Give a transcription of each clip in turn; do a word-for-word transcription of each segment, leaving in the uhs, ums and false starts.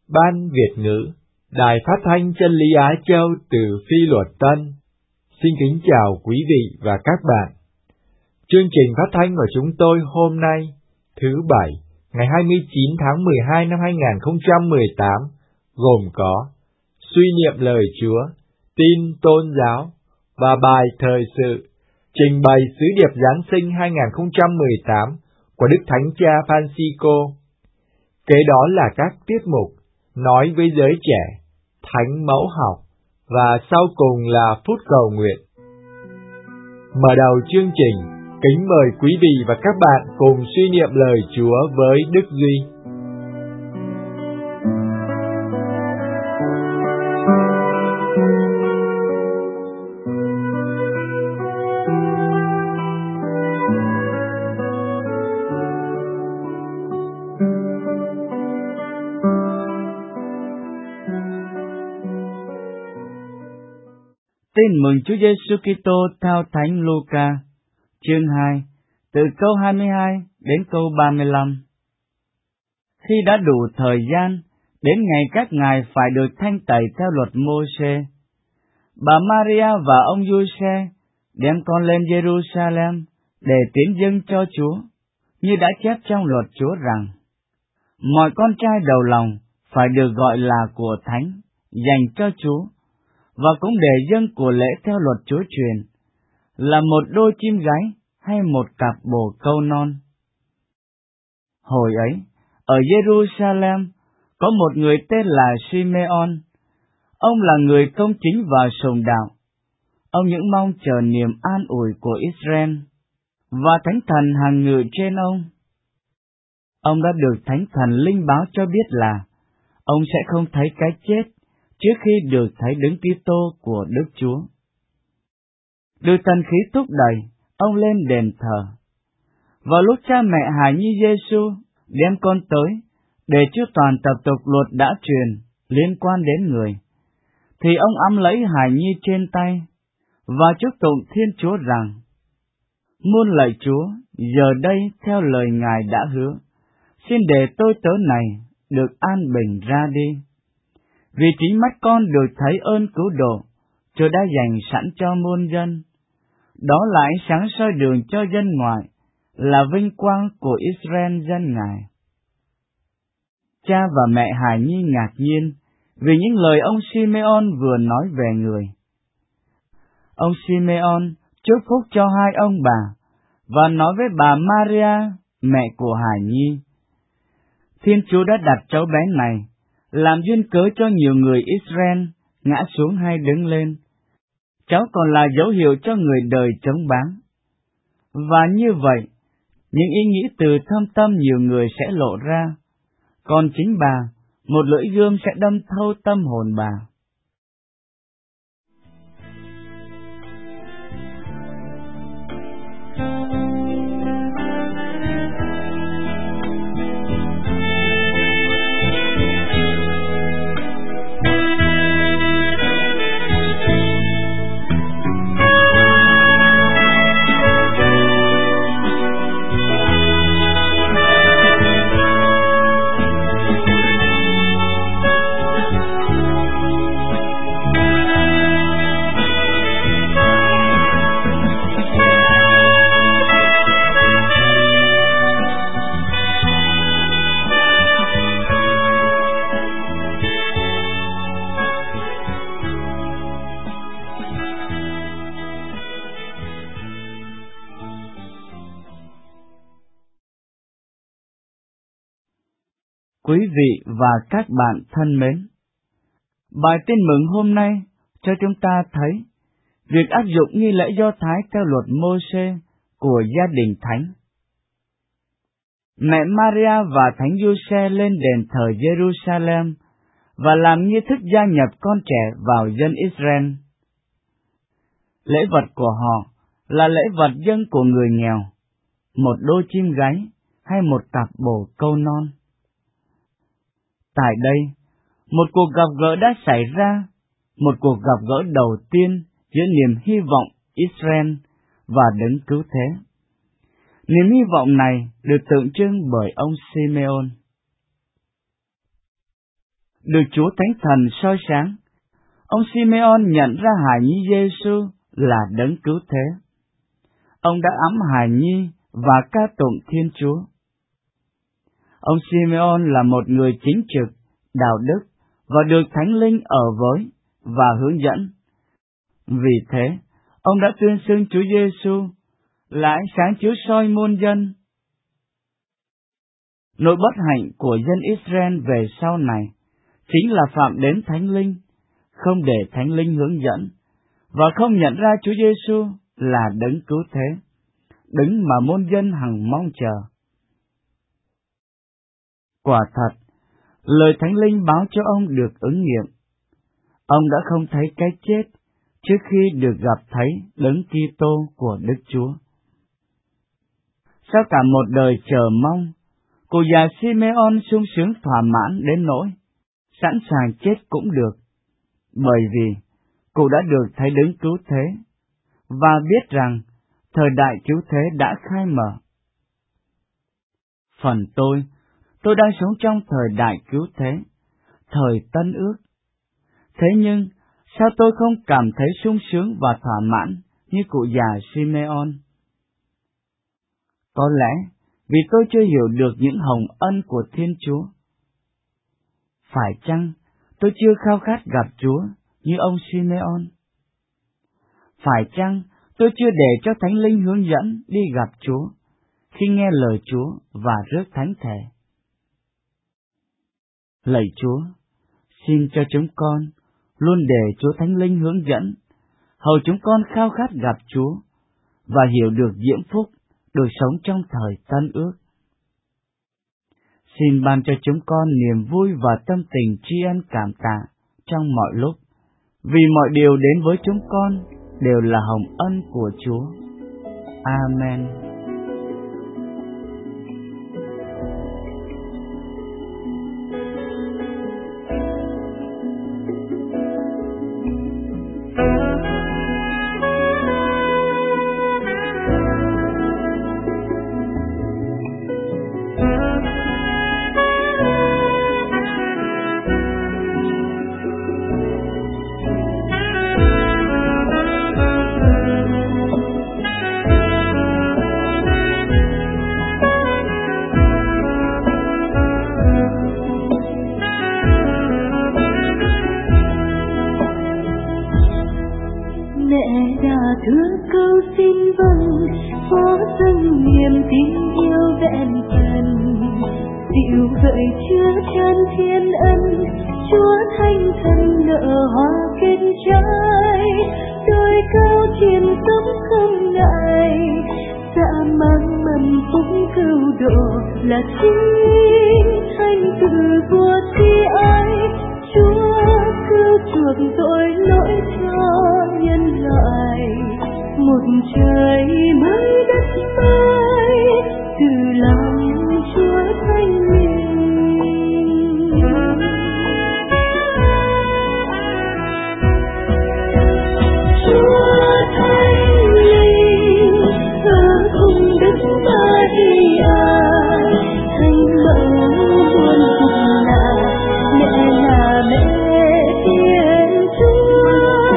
Ban Việt ngữ, Đài Phát thanh Chân lý Á Châu từ Phi Luật Tân. Xin kính chào quý vị và các bạn. Chương trình phát thanh của chúng tôi hôm nay, thứ Bảy, ngày hai mươi chín tháng mười hai năm hai nghìn không trăm mười tám, gồm có suy niệm lời Chúa, tin tôn giáo và bài thời sự, trình bày sứ điệp Giáng sinh hai nghìn không trăm mười tám của Đức Thánh Cha Francisco. Kế đó là các tiết mục nói với giới trẻ, thánh mẫu học và sau cùng là phút cầu nguyện. Mở đầu chương trình, kính mời quý vị và các bạn cùng suy niệm lời Chúa với Đức Duy. Tin mừng Chúa Giêsu Kitô theo Thánh Luca, chương hai, từ câu hai mươi hai đến câu ba mươi lăm. Khi đã đủ thời gian, đến ngày các ngài phải được thanh tẩy theo luật Mô-sê, bà Maria và ông Giuse đem con lên Jerusalem để tiến dâng cho Chúa, như đã chép trong luật Chúa rằng: mọi con trai đầu lòng phải được gọi là của thánh, dành cho Chúa, và cũng để dâng của lễ theo luật Chúa truyền, là một đôi chim gáy hay một cặp bồ câu non. Hồi ấy, ở Jerusalem, có một người tên là Simeon. Ông là người công chính và sùng đạo. Ông những mong chờ niềm an ủi của Israel, và Thánh Thần hằng ngự trên ông. Ông đã được Thánh Thần linh báo cho biết là ông sẽ không thấy cái chết trước khi được thấy Đấng Kitô của Đức Chúa. Được Thần khí thúc đẩy, ông lên đền thờ. Vào lúc cha mẹ hài nhi Giêsu đem con tới để chữa toàn tập tục luật đã truyền liên quan đến người, thì ông ẵm lấy hài nhi trên tay và chúc tụng Thiên Chúa rằng: muôn lạy Chúa, giờ đây theo lời Ngài đã hứa, xin để tôi tớ này được an bình ra đi. Vì chính mắt con được thấy ơn cứu độ, Chúa đã dành sẵn cho muôn dân. Đó là ánh sáng soi đường cho dân ngoại, là vinh quang của Israel dân Ngài. Cha và mẹ hài nhi ngạc nhiên vì những lời ông Simeon vừa nói về người. Ông Simeon chúc phúc cho hai ông bà và nói với bà Maria, mẹ của hài nhi: Thiên Chúa đã đặt cháu bé này làm duyên cớ cho nhiều người Israel ngã xuống hay đứng lên. Cháu còn là dấu hiệu cho người đời chống bán. Và như vậy, những ý nghĩ từ thâm tâm nhiều người sẽ lộ ra, còn chính bà, một lưỡi gươm sẽ đâm thâu tâm hồn bà. Quý vị và các bạn thân mến, bài tin mừng hôm nay cho chúng ta thấy việc áp dụng nghi lễ Do Thái theo luật Mô-sê của gia đình thánh. Mẹ Maria và Thánh Giuse lên đền thờ Jerusalem và làm nghi thức gia nhập con trẻ vào dân Israel. Lễ vật của họ là lễ vật dâng của người nghèo, một đôi chim gáy hay một cặp bồ câu non. Tại đây, một cuộc gặp gỡ đã xảy ra, một cuộc gặp gỡ đầu tiên giữa niềm hy vọng Israel và Đấng Cứu Thế. Niềm hy vọng này được tượng trưng bởi ông Simeon. được Chúa Thánh Thần soi sáng, ông Simeon nhận ra hài nhi Giêsu là đấng cứu thế. Ông đã ẵm hài nhi và ca tụng Thiên Chúa. Ông Simeon là một người chính trực, đạo đức và được Thánh Linh ở với và hướng dẫn. Vì thế, ông đã tuyên xưng Chúa Giêsu là ánh sáng chiếu soi muôn dân. Nỗi bất hạnh của dân Israel về sau này chính là phạm đến Thánh Linh, không để Thánh Linh hướng dẫn, và không nhận ra Chúa Giêsu là đấng cứu thế, đấng mà muôn dân hằng mong chờ. Quả thật, lời Thánh Linh báo cho ông được ứng nghiệm. Ông đã không thấy cái chết trước khi được gặp thấy đấng Kitô của Đức Chúa. Sau cả một đời chờ mong, cụ già Simeon sung sướng thỏa mãn đến nỗi sẵn sàng chết cũng được, bởi vì cụ đã được thấy đấng cứu thế và biết rằng thời đại cứu thế đã khai mở. Phần tôi, tôi đang sống trong thời đại cứu thế, thời Tân Ước. Thế nhưng, sao tôi không cảm thấy sung sướng và thỏa mãn như cụ già Simeon? Có lẽ vì tôi chưa hiểu được những hồng ân của Thiên Chúa. Phải chăng tôi chưa khao khát gặp Chúa như ông Simeon? Phải chăng tôi chưa để cho Thánh Linh hướng dẫn đi gặp Chúa khi nghe lời Chúa và rước thánh thể? Lạy Chúa, xin cho chúng con luôn để Chúa Thánh Linh hướng dẫn, hầu chúng con khao khát gặp Chúa và hiểu được diễm phúc được sống trong thời Tân Ước. Xin ban cho chúng con niềm vui và tâm tình tri ân cảm tạ trong mọi lúc, vì mọi điều đến với chúng con đều là hồng ân của Chúa. Amen. Thưa câu xin vâng, có dâng niềm tin yêu vẹn trần, dịu gợi chứa chan thiên ân, Chúa Thánh Thần nở hoa kết trái, đôi cao thiên sống không ngại, dạ mang mầm phúc cứu độ là chính Thánh từ của thi ái, Chúa cứu chuộc tội lỗi cho nhân loại. Một trời mới đất mới từ lòng Chúa Thánh Linh. Chúa Thánh Linh ở cùng Đức Maria, Thánh mẫu muôn cùng là mẹ là mẹ Thiên Chúa.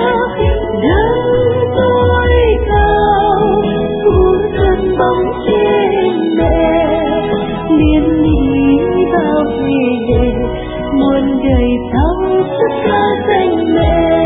Đấng tối cao phủ thân bóng trên mẹ, liên lý bao về muôn đời sau tất cả danh mẹ.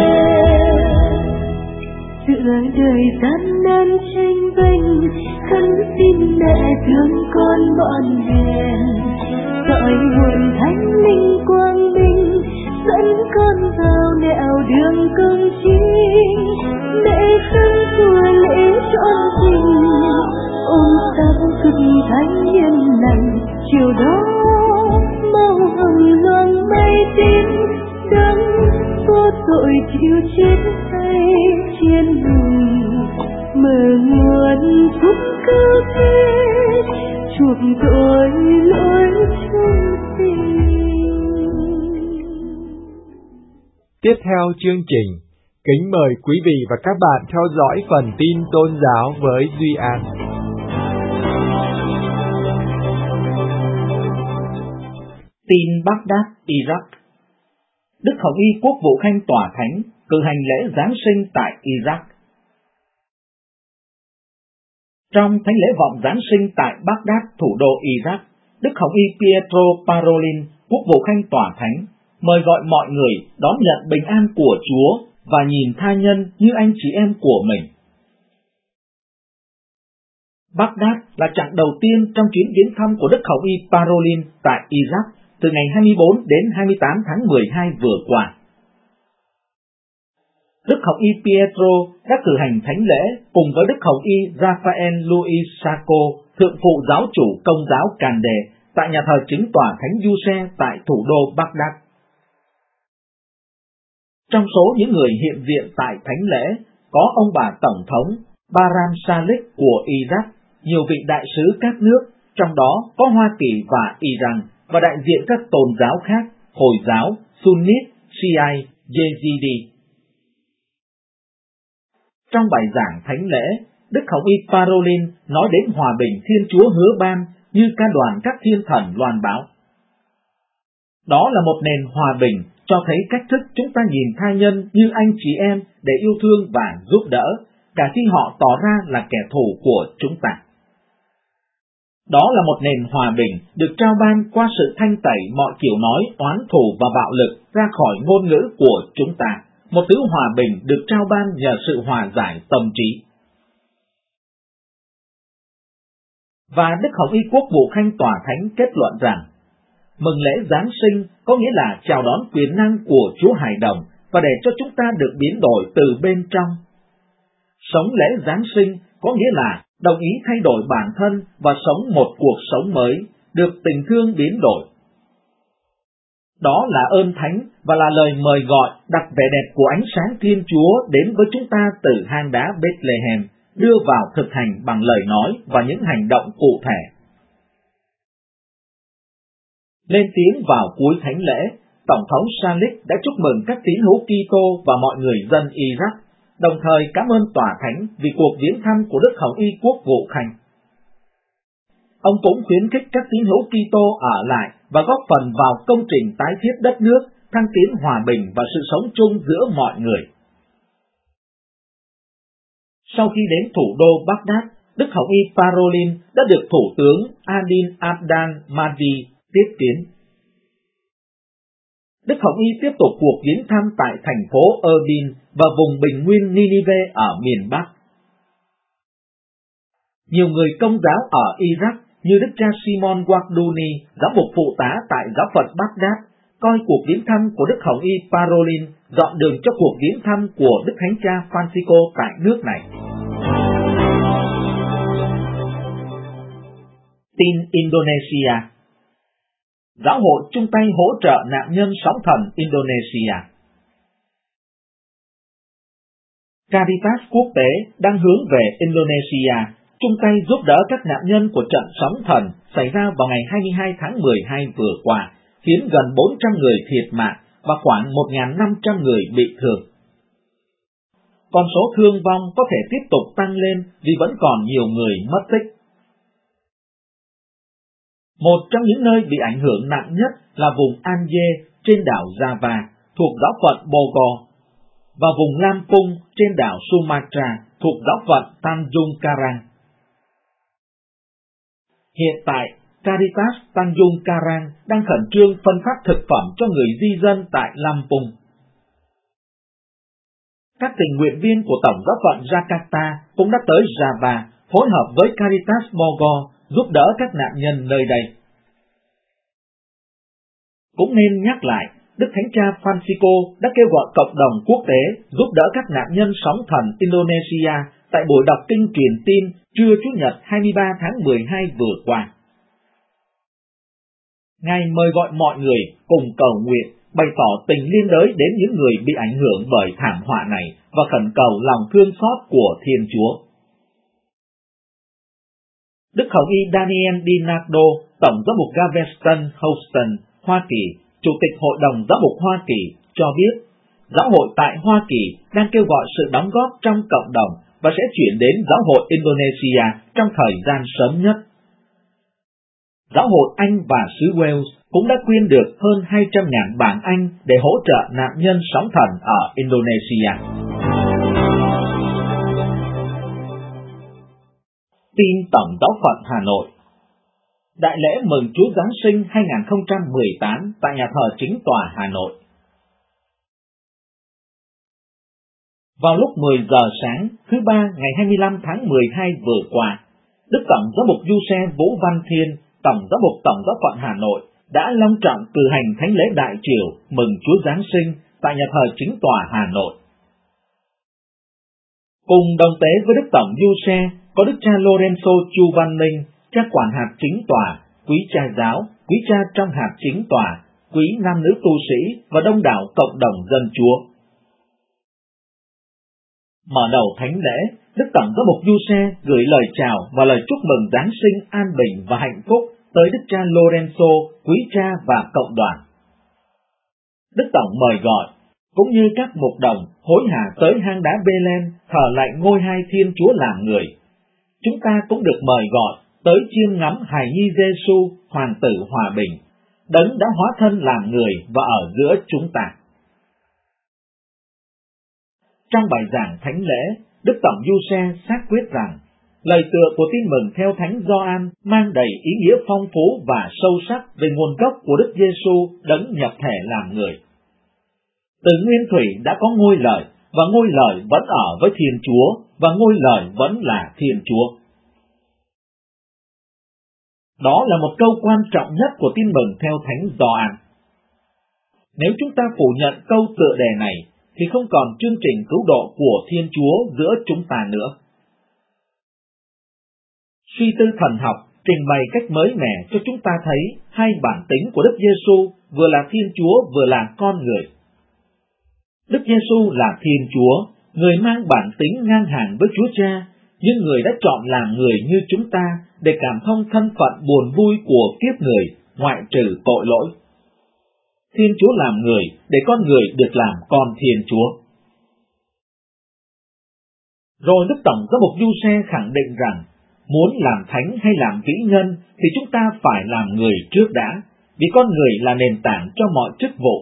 Giữa đời gian nan tranh vênh, khấn xin mẹ thương con bọn đèn, dọi nguồn Thánh Linh quang minh, dẫn con vào nẻo đường công chính. Mẹ khấn chùa lễ trọn tình, ôm sát cực thánh nhân lành, chiều đó màu hồng loang mây tím, đấng vô tội chịu chết thay trên đùi, mở nguồn phúc cứu thế, chuộc tội lỗi chúng sinh. Tiếp theo chương trình, kính mời quý vị và các bạn theo dõi phần tin tôn giáo với Duy An. Tin Baghdad, Iraq, Đức Hồng Y Quốc vụ Khanh Tòa Thánh cử hành lễ Giáng sinh tại Iraq. Trong thánh lễ vọng Giáng sinh tại Baghdad, thủ đô Iraq, Đức Hồng Y Pietro Parolin, Quốc vụ Khanh Tòa Thánh, mời gọi mọi người đón nhận bình an của Chúa và nhìn tha nhân như anh chị em của mình. Baghdad là chặng đầu tiên trong chuyến viếng thăm của Đức Hồng Y Parolin tại Iraq từ ngày hai mươi bốn đến hai mươi tám tháng mười hai vừa qua. Đức Hồng Y Pietro đã cử hành thánh lễ cùng với Đức Hồng Y Raphael Luis Sacco, thượng phụ giáo chủ Công giáo Càn Đề, tại nhà thờ chính tòa Thánh Giuse tại thủ đô Baghdad. Trong số những người hiện diện tại thánh lễ có ông bà Tổng thống Barham Salih của Iraq, nhiều vị đại sứ các nước, trong đó có Hoa Kỳ và Iran, và đại diện các tôn giáo khác, Hồi giáo, Sunnit, Shiite, Yazidi. Trong bài giảng thánh lễ, Đức Hồng Y Parolin nói đến hòa bình Thiên Chúa hứa ban như ca đoàn các thiên thần loan báo. Đó là một nền hòa bình cho thấy cách thức chúng ta nhìn tha nhân như anh chị em để yêu thương và giúp đỡ, cả khi họ tỏ ra là kẻ thù của chúng ta. Đó là một nền hòa bình được trao ban qua sự thanh tẩy mọi kiểu nói, oán thù và bạo lực ra khỏi ngôn ngữ của chúng ta. Một thứ hòa bình được trao ban nhờ sự hòa giải tâm trí. Và Đức Hồng Y Quốc vụ Khanh Tòa Thánh kết luận rằng, mừng lễ Giáng sinh có nghĩa là chào đón quyền năng của Chúa Hài Đồng và để cho chúng ta được biến đổi từ bên trong. Sống lễ Giáng sinh có nghĩa là đồng ý thay đổi bản thân và sống một cuộc sống mới, được tình thương biến đổi. Đó là ơn thánh và là lời mời gọi đặt vẻ đẹp của ánh sáng Thiên Chúa đến với chúng ta từ hang đá Bethlehem, đưa vào thực hành bằng lời nói và những hành động cụ thể. Lên tiếng vào cuối thánh lễ, Tổng thống Salih đã chúc mừng các tín hữu Kitô và mọi người dân Iraq, đồng thời cảm ơn Tòa Thánh vì cuộc viếng thăm của Đức Hồng Y Quốc vụ Khanh. Ông cũng khuyến khích các tín hữu Kitô ở lại và góp phần vào công trình tái thiết đất nước, thăng tiến hòa bình và sự sống chung giữa mọi người. Sau khi đến thủ đô Baghdad, Đức Hồng Y Parolin đã được Thủ tướng Adil Abdal Mahdi tiếp kiến. Đức Hồng Y tiếp tục cuộc viếng thăm tại thành phố Erbil và vùng bình nguyên Ninive ở miền Bắc. Nhiều người Công giáo ở Iraq như Đức cha Simon Warduni, giám mục phụ tá tại giáo phận Baghdad, coi cuộc viếng thăm của Đức Hồng Y Parolin dọn đường cho cuộc viếng thăm của Đức Thánh cha Francisco tại nước này. Tin Indonesia. Giáo hội chung tay hỗ trợ nạn nhân sóng thần Indonesia. Caritas quốc tế đang hướng về Indonesia, chung tay giúp đỡ các nạn nhân của trận sóng thần xảy ra vào ngày hai mươi hai tháng mười hai vừa qua, khiến gần bốn trăm người thiệt mạng và khoảng một nghìn năm trăm người bị thương. Con số thương vong có thể tiếp tục tăng lên vì vẫn còn nhiều người mất tích. Một trong những nơi bị ảnh hưởng nặng nhất là vùng Aceh trên đảo Java thuộc giáo phận Bogor và vùng Lampung trên đảo Sumatra thuộc giáo phận Tanjung Karang. Hiện tại, Caritas Tanjung Karang đang khẩn trương phân phát thực phẩm cho người di dân tại Lampung. Các tình nguyện viên của Tổng giáo phận Jakarta cũng đã tới Java phối hợp với Caritas Bogor giúp đỡ các nạn nhân nơi đây. Cũng nên nhắc lại, Đức Thánh cha Francisco đã kêu gọi cộng đồng quốc tế giúp đỡ các nạn nhân sóng thần Indonesia tại buổi đọc kinh truyền tin trưa Chủ nhật hai mươi ba tháng mười hai vừa qua. Ngài mời gọi mọi người cùng cầu nguyện, bày tỏ tình liên đới đến những người bị ảnh hưởng bởi thảm họa này và khẩn cầu lòng thương xót của Thiên Chúa. Đức Hồng Y Daniel DiNardo, Tổng giám mục Galveston Houston, Hoa Kỳ, Chủ tịch Hội đồng Giáo mục Hoa Kỳ, cho biết, giáo hội tại Hoa Kỳ đang kêu gọi sự đóng góp trong cộng đồng và sẽ chuyển đến giáo hội Indonesia trong thời gian sớm nhất. Giáo hội Anh và xứ Wales cũng đã quyên được hơn hai trăm nghìn bảng Anh để hỗ trợ nạn nhân sóng thần ở Indonesia. Tin Tổng giáo phận Hà Nội. Đại lễ mừng Chúa Giáng sinh hai không một tám tại nhà thờ Chính tòa Hà Nội. Vào lúc mười giờ sáng thứ ba ngày hai mươi lăm tháng mười hai vừa qua, Đức Tổng giám mục Du Xe Vũ Văn Thiên, Tổng giám mục Tổng giáo phận Hà Nội đã long trọng cử hành thánh lễ đại triều mừng Chúa Giáng sinh tại nhà thờ Chính tòa Hà Nội. Cùng đồng tế với Đức Tổng Du Xe có Đức cha Lorenzo Chu Văn Minh, cha quản hạt Chính tòa, quý cha giáo, quý cha trong hạt Chính tòa, quý nam nữ tu sĩ và đông đảo cộng đồng dân Chúa. Mở đầu thánh lễ, Đức Tổng giám mục Du Xe gửi lời chào và lời chúc mừng Giáng sinh an bình và hạnh phúc tới Đức cha Lorenzo, quý cha và cộng đoàn. Đức Tổng mời gọi, cũng như các mục đồng hối hả tới hang đá Bê-lem thờ lạy ngôi hai Thiên Chúa làm người. Chúng ta cũng được mời gọi tới chiêm ngắm hài nhi Giê-xu, Hoàng tử hòa bình, Đấng đã hóa thân làm người và ở giữa chúng ta. Trong bài giảng thánh lễ, Đức Tổng Du Xe xác quyết rằng lời tựa của tin mừng theo Thánh Gioan mang đầy ý nghĩa phong phú và sâu sắc về nguồn gốc của Đức Giê-xu Đấng nhập thể làm người. Từ nguyên thủy đã có ngôi lời, và ngôi lời vẫn ở với Thiên Chúa, và ngôi lời vẫn là Thiên Chúa. Đó là một câu quan trọng nhất của tin mừng theo Thánh Gioan. Nếu chúng ta phủ nhận câu tựa đề này, thì không còn chương trình cứu độ của Thiên Chúa giữa chúng ta nữa. Suy tư thần học trình bày cách mới mẻ cho chúng ta thấy hai bản tính của Đức Giê-xu, vừa là Thiên Chúa vừa là con người. Đức Giê-xu là Thiên Chúa, người mang bản tính ngang hàng với Chúa Cha, nhưng người đã chọn làm người như chúng ta để cảm thông thân phận buồn vui của kiếp người, ngoại trừ tội lỗi. Thiên Chúa làm người để con người được làm con Thiên Chúa. Rồi Đức Tổng giám mục Du Xe khẳng định rằng, muốn làm thánh hay làm vĩ nhân thì chúng ta phải làm người trước đã, vì con người là nền tảng cho mọi chức vụ.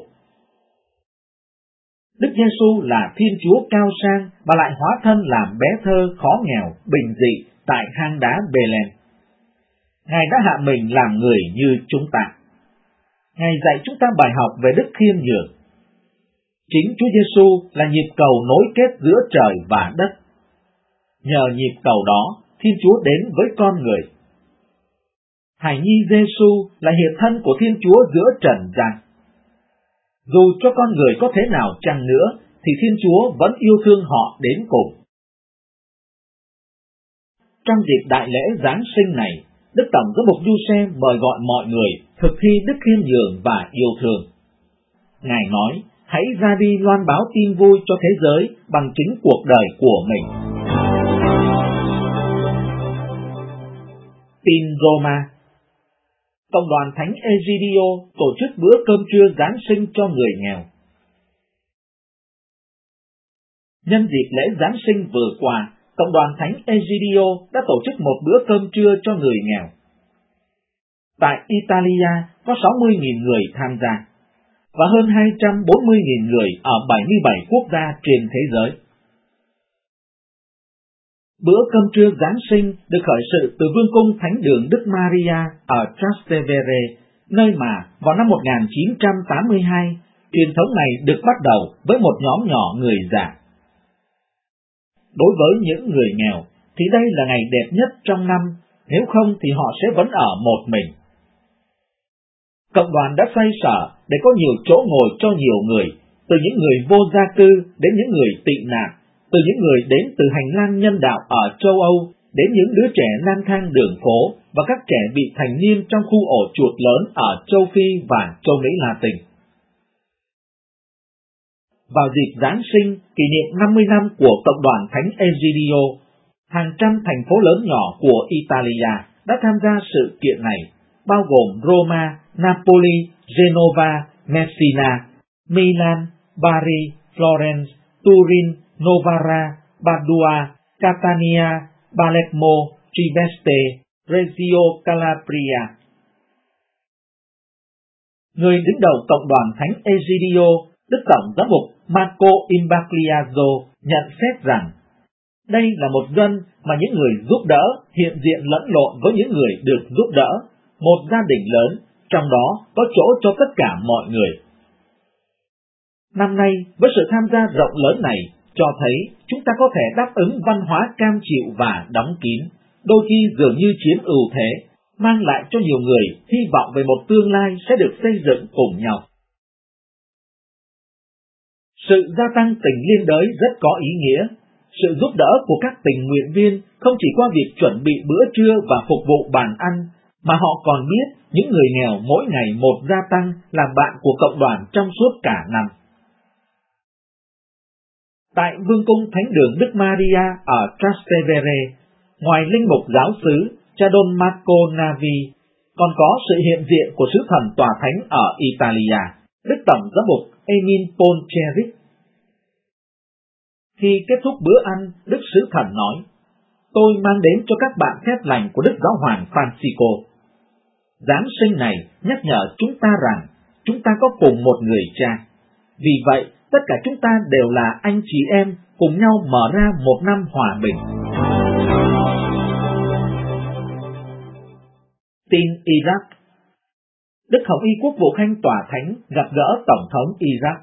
Đức Giê-xu là Thiên Chúa cao sang và lại hóa thân làm bé thơ khó nghèo, bình dị tại hang đá Bê-lem. Ngài đã hạ mình làm người như chúng ta. Ngài dạy chúng ta bài học về đức khiêm nhường. Chính Chúa Giê-xu là nhịp cầu nối kết giữa trời và đất. Nhờ nhịp cầu đó, Thiên Chúa đến với con người. Hài nhi Giê-xu là hiện thân của Thiên Chúa giữa trần gian. Dù cho con người có thế nào chăng nữa, thì Thiên Chúa vẫn yêu thương họ đến cùng. Trong dịp đại lễ Giáng sinh này, Đức Tổng giám mục Du Xe mời gọi mọi người thực thi đức khiêm nhường và yêu thương. Ngài nói, hãy ra đi loan báo tin vui cho thế giới bằng chính cuộc đời của mình. Tin Roma. Cộng đoàn Thánh Egidio tổ chức bữa cơm trưa Giáng sinh cho người nghèo. Nhân dịp lễ Giáng sinh vừa qua, Cộng đoàn Thánh Egidio đã tổ chức một bữa cơm trưa cho người nghèo. Tại Italia có sáu mươi nghìn người tham gia, và hơn hai trăm bốn mươi nghìn người ở bảy mươi bảy quốc gia trên thế giới. Bữa cơm trưa Giáng sinh được khởi sự từ Vương cung Thánh đường Đức Maria ở Trastevere, nơi mà vào năm một nghìn chín trăm tám mươi hai, truyền thống này được bắt đầu với một nhóm nhỏ người già. Đối với những người nghèo, thì đây là ngày đẹp nhất trong năm, nếu không thì họ sẽ vẫn ở một mình. Cộng đoàn đã xoay sở để có nhiều chỗ ngồi cho nhiều người, từ những người vô gia cư đến những người tị nạn, từ những người đến từ hành lang nhân đạo ở châu Âu đến những đứa trẻ lang thang đường phố và các trẻ bị thành niên trong khu ổ chuột lớn ở châu Phi và châu Mỹ Latin. Vào dịp Giáng sinh kỷ niệm năm mươi năm của Cộng đoàn Thánh Egidio, hàng trăm thành phố lớn nhỏ của Italia đã tham gia sự kiện này, bao gồm Roma, Napoli, Genova, Messina, Milan, Bari, Florence, Turin, Novara, Padua, Catania, Palermo, Trieste, Reggio Calabria. Người đứng đầu cộng đoàn Thánh Egidio, Đức Tổng giám mục Marco Imbagliazzo nhận xét rằng, đây là một dân mà những người giúp đỡ hiện diện lẫn lộn với những người được giúp đỡ, một gia đình lớn, trong đó có chỗ cho tất cả mọi người. Năm nay, với sự tham gia rộng lớn này, cho thấy chúng ta có thể đáp ứng văn hóa cam chịu và đóng kín, đôi khi dường như chiếm ưu thế, mang lại cho nhiều người hy vọng về một tương lai sẽ được xây dựng cùng nhau. Sự gia tăng tình liên đới rất có ý nghĩa. Sự giúp đỡ của các tình nguyện viên không chỉ qua việc chuẩn bị bữa trưa và phục vụ bàn ăn, mà họ còn biết những người nghèo mỗi ngày một gia tăng là bạn của cộng đoàn trong suốt cả năm. Tại Vương cung Thánh đường Đức Maria ở Trastevere, ngoài linh mục giáo xứ cha Don Marco Navi, còn có sự hiện diện của sứ thần tòa thánh ở Italia, Đức Tổng giám mục Emil Poncheric. Khi kết thúc bữa ăn, Đức Sứ Thần nói, tôi mang đến cho các bạn phép lành của Đức Giáo hoàng Francisco. Giáng sinh này nhắc nhở chúng ta rằng chúng ta có cùng một người cha. Vì vậy, tất cả chúng ta đều là anh chị em cùng nhau mở ra một năm hòa bình. Tin Iraq. Đức Hồng Y Quốc vụ Khanh Tòa Thánh gặp gỡ Tổng thống Iraq.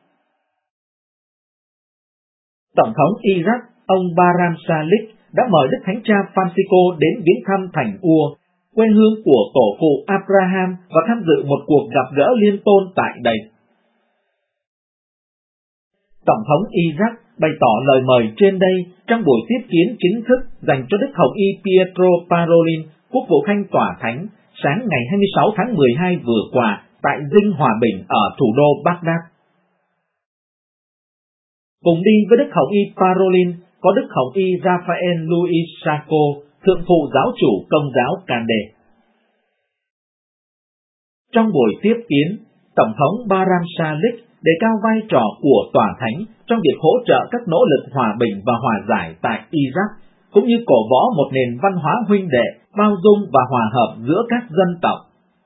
Tổng thống Iraq, ông Barham Salih đã mời Đức Thánh Cha Francisco đến viếng thăm thành Ur, quê hương của tổ phụ Abraham, và tham dự một cuộc gặp gỡ liên tôn tại đây. Tổng thống Iraq bày tỏ lời mời trên đây trong buổi tiếp kiến chính thức dành cho Đức Hồng Y Pietro Parolin, Quốc vụ Khanh Tòa Thánh, sáng ngày hai mươi sáu tháng mười hai vừa qua tại Dinh Hòa Bình ở thủ đô Baghdad. Cùng đi với Đức Hồng Y Parolin có Đức Hồng Y Raphael Luis Sacco, Thượng phụ giáo chủ Công giáo Cande. Trong buổi tiếp kiến, Tổng thống Barham Salih đề cao vai trò của Tòa Thánh trong việc hỗ trợ các nỗ lực hòa bình và hòa giải tại Iraq, cũng như cổ võ một nền văn hóa huynh đệ, bao dung và hòa hợp giữa các dân tộc.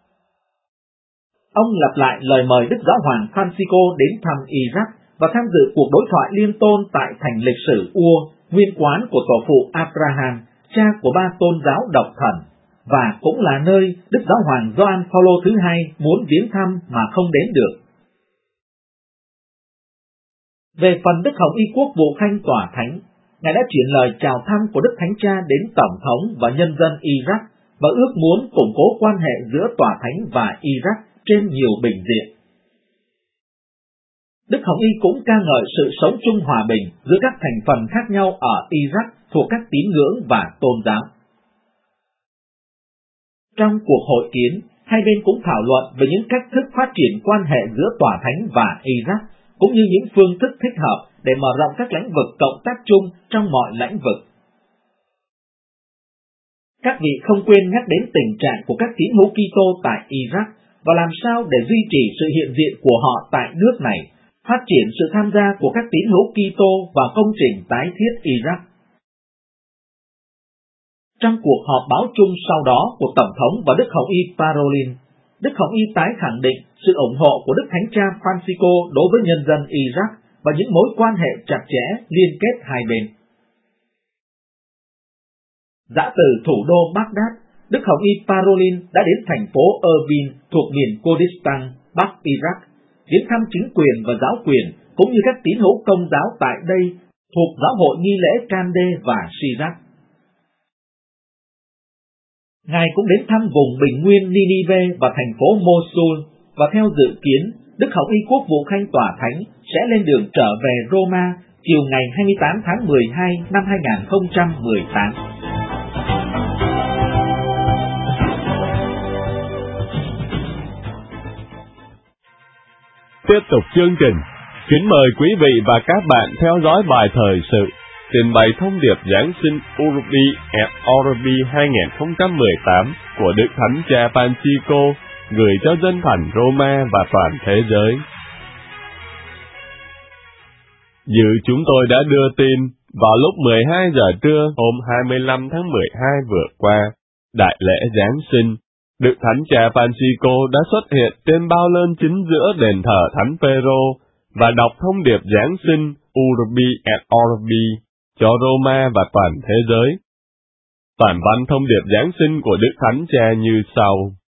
Ông lặp lại lời mời Đức Giáo hoàng Francisco đến thăm Iraq và tham dự cuộc đối thoại liên tôn tại thành lịch sử Ur, nguyên quán của tổ phụ Abraham, cha của ba tôn giáo độc thần, và cũng là nơi Đức Giáo hoàng Gioan Phaolô thứ hai muốn viếng thăm mà không đến được. Về phần Đức Hồng Y Quốc vụ Khanh Tòa Thánh, Ngài đã chuyển lời chào thăm của Đức Thánh Cha đến Tổng thống và nhân dân Iraq và ước muốn củng cố quan hệ giữa Tòa Thánh và Iraq trên nhiều bình diện. Đức Hồng Y cũng ca ngợi sự sống chung hòa bình giữa các thành phần khác nhau ở Iraq thuộc các tín ngưỡng và tôn giáo. Trong cuộc hội kiến, hai bên cũng thảo luận về những cách thức phát triển quan hệ giữa Tòa Thánh và Iraq, cũng như những phương thức thích hợp để mở rộng các lĩnh vực cộng tác chung trong mọi lĩnh vực. Các vị không quên nhắc đến tình trạng của các tín hữu Kitô tại Iraq và làm sao để duy trì sự hiện diện của họ tại nước này, phát triển sự tham gia của các tín hữu Kitô vào công trình tái thiết Iraq. Trong cuộc họp báo chung sau đó của Tổng thống và Đức Hồng Y Parolin, Đức Hồng Y tái khẳng định sự ủng hộ của Đức Thánh Cha Francisco đối với nhân dân Iraq và những mối quan hệ chặt chẽ liên kết hai bên. Dã từ thủ đô Baghdad, Đức Hồng Y Parolin đã đến thành phố Erbil thuộc miền Kurdistan, Bắc Iraq, viếng thăm chính quyền và giáo quyền cũng như các tín hữu Công giáo tại đây thuộc giáo hội nghi lễ Cande và Shirak. Ngài cũng đến thăm vùng bình nguyên Ninive và thành phố Mosul, và theo dự kiến, Đức Hồng Y Quốc vụ Khanh Tòa Thánh sẽ lên đường trở về Roma chiều ngày hai mươi tám tháng mười hai năm hai nghìn không trăm mười tám. Tiếp tục chương trình, kính mời quý vị và các bạn theo dõi bài thời sự trình bày thông điệp Giáng sinh Urbi et Orbi hai không một tám của Đức Thánh Cha Francisco gửi cho dân thành Roma và toàn thế giới. Như chúng tôi đã đưa tin, vào lúc mười hai giờ trưa hôm hai mươi lăm tháng mười hai vừa qua, đại lễ Giáng sinh, Đức Thánh Cha Francisco đã xuất hiện trên bao lơn chính giữa đền thờ Thánh Phêrô và đọc thông điệp Giáng sinh Urbi et Orbi cho Roma và toàn thế giới. Bản văn thông điệp Giáng sinh của Đức Thánh Cha như sau.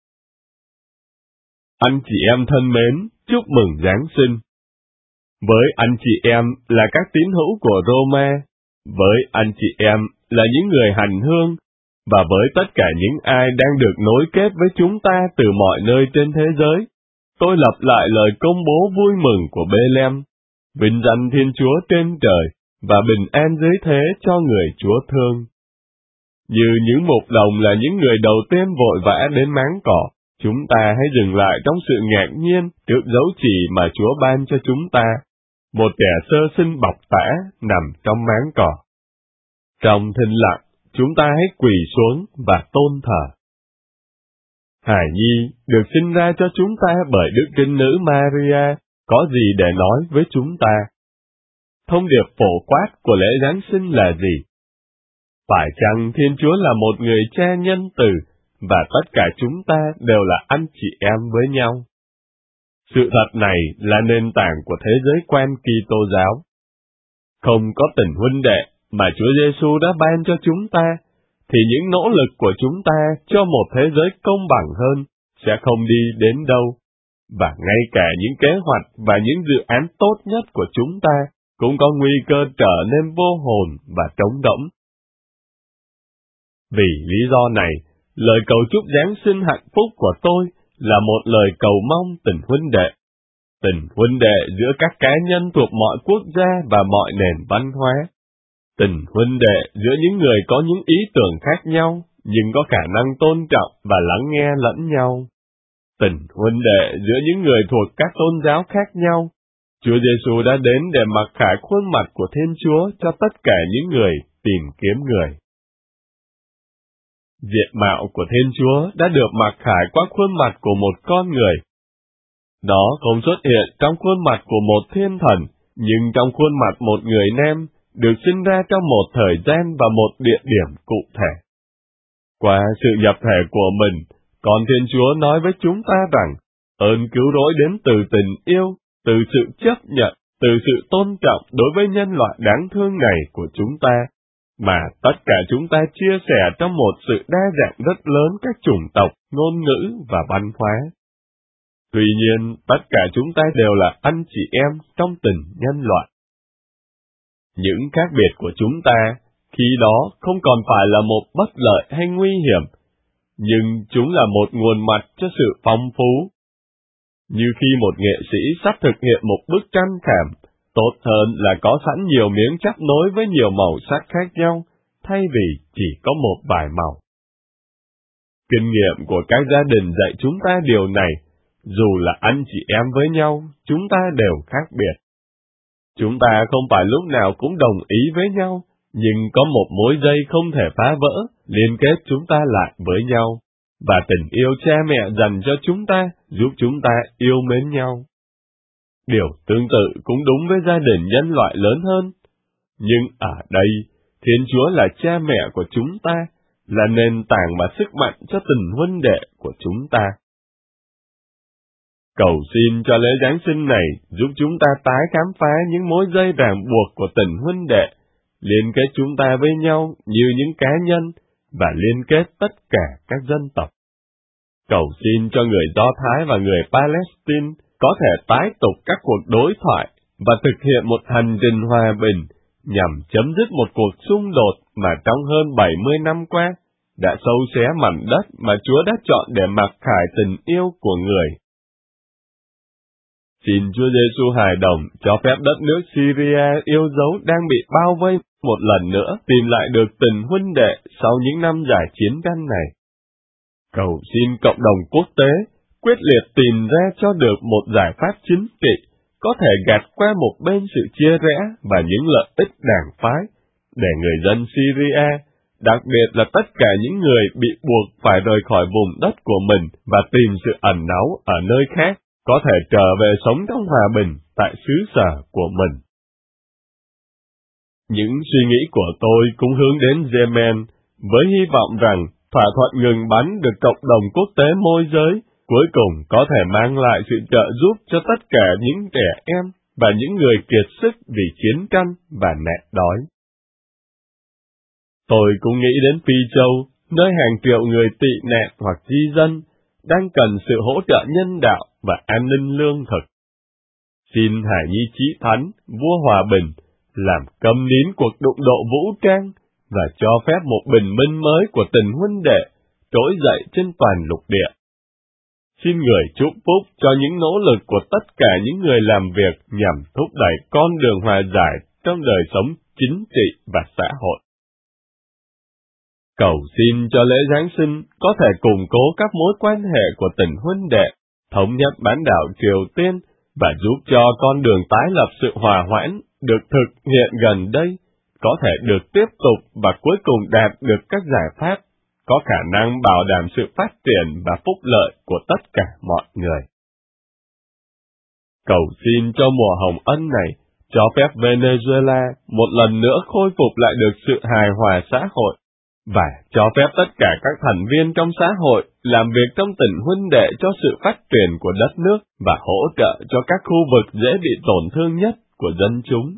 Anh chị em thân mến, chúc mừng Giáng sinh. Với anh chị em là các tín hữu của Roma, với anh chị em là những người hành hương, và với tất cả những ai đang được nối kết với chúng ta từ mọi nơi trên thế giới, tôi lặp lại lời công bố vui mừng của Bê-lem, vinh danh Thiên Chúa trên trời và bình an dưới thế cho người Chúa thương. Như những mục đồng là những người đầu tiên vội vã đến máng cỏ, chúng ta hãy dừng lại trong sự ngạc nhiên trước dấu chỉ mà Chúa ban cho chúng ta, một kẻ sơ sinh bọc tã nằm trong máng cỏ. Trong thinh lặng, chúng ta hãy quỳ xuống và tôn thờ. Hài nhi được sinh ra cho chúng ta bởi Đức Trinh Nữ Maria, có gì để nói với chúng ta? Thông điệp phổ quát của lễ Giáng sinh là gì? Phải chăng Thiên Chúa là một người cha nhân từ, và tất cả chúng ta đều là anh chị em với nhau? Sự thật này là nền tảng của thế giới quan Kitô giáo. Không có tình huynh đệ mà Chúa Giêsu đã ban cho chúng ta, thì những nỗ lực của chúng ta cho một thế giới công bằng hơn sẽ không đi đến đâu, và ngay cả những kế hoạch và những dự án tốt nhất của chúng ta cũng có nguy cơ trở nên vô hồn và trống rỗng. Vì lý do này, lời cầu chúc Giáng sinh hạnh phúc của tôi là một lời cầu mong tình huynh đệ. Tình huynh đệ giữa các cá nhân thuộc mọi quốc gia và mọi nền văn hóa. Tình huynh đệ giữa những người có những ý tưởng khác nhau, nhưng có khả năng tôn trọng và lắng nghe lẫn nhau. Tình huynh đệ giữa những người thuộc các tôn giáo khác nhau. Chúa Giêsu đã đến để mặc khải khuôn mặt của Thiên Chúa cho tất cả những người tìm kiếm người. Diện mạo của Thiên Chúa đã được mặc khải qua khuôn mặt của một con người. Đó không xuất hiện trong khuôn mặt của một thiên thần, nhưng trong khuôn mặt một người nam, được sinh ra trong một thời gian và một địa điểm cụ thể. Qua sự nhập thể của mình, con Thiên Chúa nói với chúng ta rằng, ơn cứu rỗi đến từ tình yêu, từ sự chấp nhận, từ sự tôn trọng đối với nhân loại đáng thương này của chúng ta, mà tất cả chúng ta chia sẻ trong một sự đa dạng rất lớn các chủng tộc, ngôn ngữ và văn hóa. Tuy nhiên, tất cả chúng ta đều là anh chị em trong tình nhân loại. Những khác biệt của chúng ta, khi đó không còn phải là một bất lợi hay nguy hiểm, nhưng chúng là một nguồn mặt cho sự phong phú. Như khi một nghệ sĩ sắp thực hiện một bức tranh khảm, tốt hơn là có sẵn nhiều miếng chắp nối với nhiều màu sắc khác nhau, thay vì chỉ có một vài màu. Kinh nghiệm của các gia đình dạy chúng ta điều này, dù là anh chị em với nhau, chúng ta đều khác biệt. Chúng ta không phải lúc nào cũng đồng ý với nhau, nhưng có một mối dây không thể phá vỡ, liên kết chúng ta lại với nhau, và tình yêu cha mẹ dành cho chúng ta giúp chúng ta yêu mến nhau. Điều tương tự cũng đúng với gia đình nhân loại lớn hơn. Nhưng ở đây, Thiên Chúa là cha mẹ của chúng ta, là nền tảng và sức mạnh cho tình huynh đệ của chúng ta. Cầu xin cho lễ Giáng sinh này giúp chúng ta tái khám phá những mối dây ràng buộc của tình huynh đệ, liên kết chúng ta với nhau như những cá nhân, và liên kết tất cả các dân tộc. Cầu xin cho người Do Thái và người Palestine có thể tái tục các cuộc đối thoại và thực hiện một hành trình hòa bình nhằm chấm dứt một cuộc xung đột mà trong hơn bảy mươi năm qua đã xâu xé mảnh đất mà Chúa đã chọn để mặc khải tình yêu của người. Xin Chúa Giêsu hài đồng cho phép đất nước Syria yêu dấu đang bị bao vây một lần nữa tìm lại được tình huynh đệ sau những năm dài chiến tranh này. Cầu xin cộng đồng quốc tế quyết liệt tìm ra cho được một giải pháp chính trị có thể gạt qua một bên sự chia rẽ và những lợi ích đảng phái, để người dân Syria, đặc biệt là tất cả những người bị buộc phải rời khỏi vùng đất của mình và tìm sự ẩn náu ở nơi khác, có thể trở về sống trong hòa bình tại xứ sở của mình. Những suy nghĩ của tôi cũng hướng đến Yemen, với hy vọng rằng thỏa thuận ngừng bắn được cộng đồng quốc tế môi giới cuối cùng có thể mang lại sự trợ giúp cho tất cả những trẻ em và những người kiệt sức vì chiến tranh và nạn đói. Tôi cũng nghĩ đến Phi Châu, nơi hàng triệu người tị nạn hoặc di dân đang cần sự hỗ trợ nhân đạo và an ninh lương thực. Xin Hải Nhi Chí Thánh, vua hòa bình, làm câm nín cuộc đụng độ vũ trang và cho phép một bình minh mới của tình huynh đệ trỗi dậy trên toàn lục địa. Xin Người chúc phúc cho những nỗ lực của tất cả những người làm việc nhằm thúc đẩy con đường hòa giải trong đời sống chính trị và xã hội. Cầu xin cho lễ Giáng sinh có thể củng cố các mối quan hệ của tình huynh đệ, thống nhất bán đảo Triều Tiên và giúp cho con đường tái lập sự hòa hoãn được thực hiện gần đây có thể được tiếp tục và cuối cùng đạt được các giải pháp có khả năng bảo đảm sự phát triển và phúc lợi của tất cả mọi người. Cầu xin cho mùa hồng ân này cho phép Venezuela một lần nữa khôi phục lại được sự hài hòa xã hội và cho phép tất cả các thành viên trong xã hội làm việc trong tình huynh đệ cho sự phát triển của đất nước và hỗ trợ cho các khu vực dễ bị tổn thương nhất của dân chúng.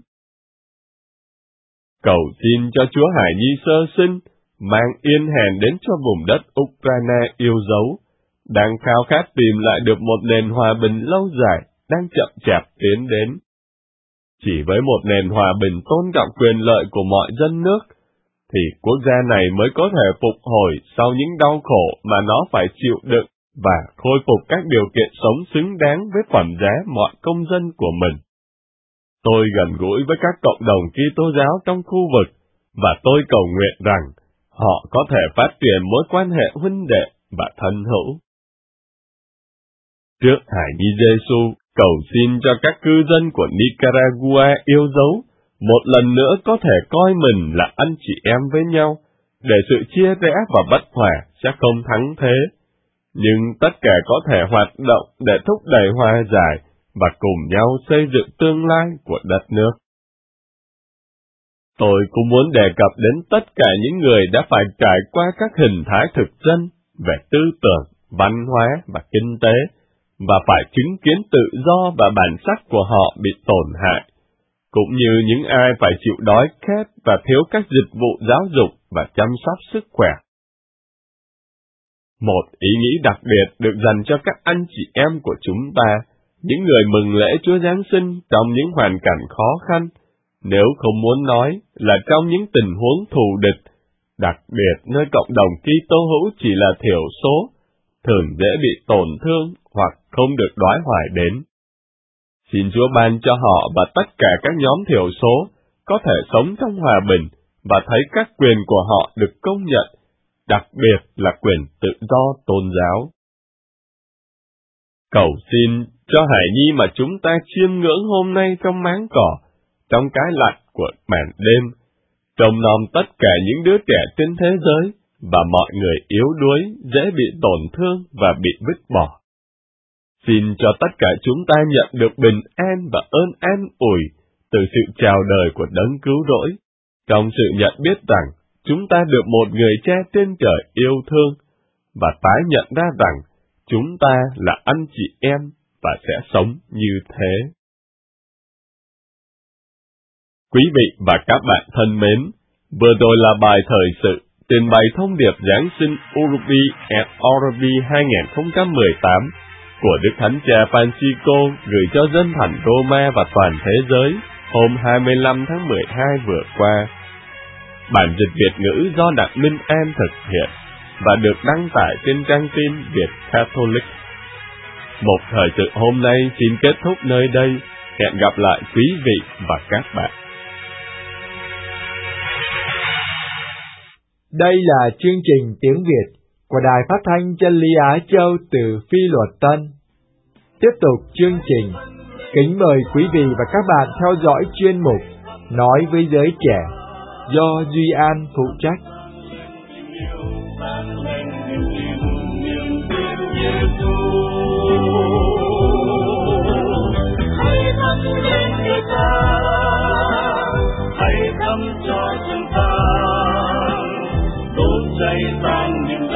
Cầu xin cho Chúa Hải Nhi sơ sinh mang yên hèn đến cho vùng đất Ukraine yêu dấu, đang khao khát tìm lại được một nền hòa bình lâu dài, đang chậm chạp tiến đến. Chỉ với một nền hòa bình tôn trọng quyền lợi của mọi dân nước, thì quốc gia này mới có thể phục hồi sau những đau khổ mà nó phải chịu đựng và khôi phục các điều kiện sống xứng đáng với phẩm giá mọi công dân của mình. Tôi gần gũi với các cộng đồng Kitô giáo trong khu vực, và tôi cầu nguyện rằng họ có thể phát triển mối quan hệ huynh đệ và thân hữu. Trước Hải Nhi Giêsu, cầu xin cho các cư dân của Nicaragua yêu dấu một lần nữa có thể coi mình là anh chị em với nhau, để sự chia rẽ và bất hòa sẽ không thắng thế, nhưng tất cả có thể hoạt động để thúc đẩy hòa giải và cùng nhau xây dựng tương lai của đất nước. Tôi cũng muốn đề cập đến tất cả những người đã phải trải qua các hình thái thực dân về tư tưởng, văn hóa và kinh tế, và phải chứng kiến tự do và bản sắc của họ bị tổn hại, cũng như những ai phải chịu đói khát và thiếu các dịch vụ giáo dục và chăm sóc sức khỏe. Một ý nghĩ đặc biệt được dành cho các anh chị em của chúng ta, những người mừng lễ Chúa Giáng sinh trong những hoàn cảnh khó khăn, nếu không muốn nói là trong những tình huống thù địch, đặc biệt nơi cộng đồng Kitô hữu chỉ là thiểu số, thường dễ bị tổn thương hoặc không được đói hoài đến. Xin Chúa ban cho họ và tất cả các nhóm thiểu số có thể sống trong hòa bình và thấy các quyền của họ được công nhận, đặc biệt là quyền tự do tôn giáo. Cầu xin cho Hải Nhi mà chúng ta chiêm ngưỡng hôm nay trong máng cỏ, trong cái lạnh của màn đêm, trông nom tất cả những đứa trẻ trên thế giới và mọi người yếu đuối, dễ bị tổn thương và bị vứt bỏ. Xin cho tất cả chúng ta nhận được bình an và ơn an ủi từ sự chào đời của Đấng Cứu Rỗi, trong sự nhận biết rằng chúng ta được một người Cha trên trời yêu thương, và tái nhận ra rằng chúng ta là anh chị em và sẽ sống như thế. Quý vị và các bạn thân mến, vừa rồi là bài thời sự trình bày thông điệp Giáng sinh Urbi et Orbi hai không một tám của Đức Thánh Cha Francisco gửi cho dân thành Roma và toàn thế giới hôm hai mươi lăm tháng mười hai vừa qua. Bản dịch Việt ngữ do Đặng Minh An thực hiện và được đăng tải trên trang tin Việt Catholic. Một thời sự hôm nay xin kết thúc nơi đây. Hẹn gặp lại quý vị và các bạn. Đây là chương trình tiếng Việt của Đài Phát thanh Chân lý Á Châu từ Phi Luật Tân. Tiếp tục chương trình, kính mời quý vị và các bạn theo dõi chuyên mục Nói với giới trẻ do Duy An phụ trách. Hãy thắp lên người ta, hãy thắp cho chúng ta, đốt cháy tan những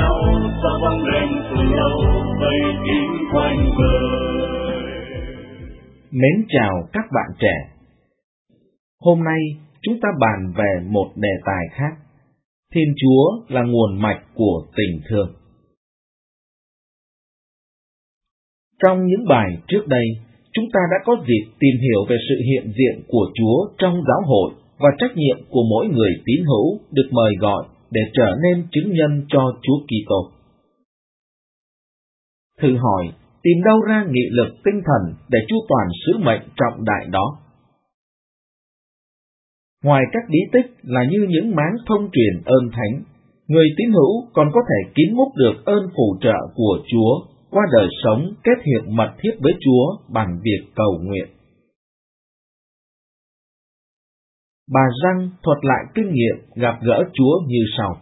Mến chào các bạn trẻ. Hôm nay chúng ta bàn về một đề tài khác. Thiên Chúa là nguồn mạch của tình thương. Trong những bài trước đây, chúng ta đã có dịp tìm hiểu về sự hiện diện của Chúa trong giáo hội và trách nhiệm của mỗi người tín hữu được mời gọi để trở nên chứng nhân cho Chúa Kitô. Thử hỏi, tìm đâu ra nghị lực tinh thần để chu toàn sứ mệnh trọng đại đó? Ngoài các bí tích là như những máng thông truyền ơn thánh, người tín hữu còn có thể kín múc được ơn phù trợ của Chúa qua đời sống kết hiệp mật thiết với Chúa bằng việc cầu nguyện. Bà Răng thuật lại kinh nghiệm gặp gỡ Chúa như sau.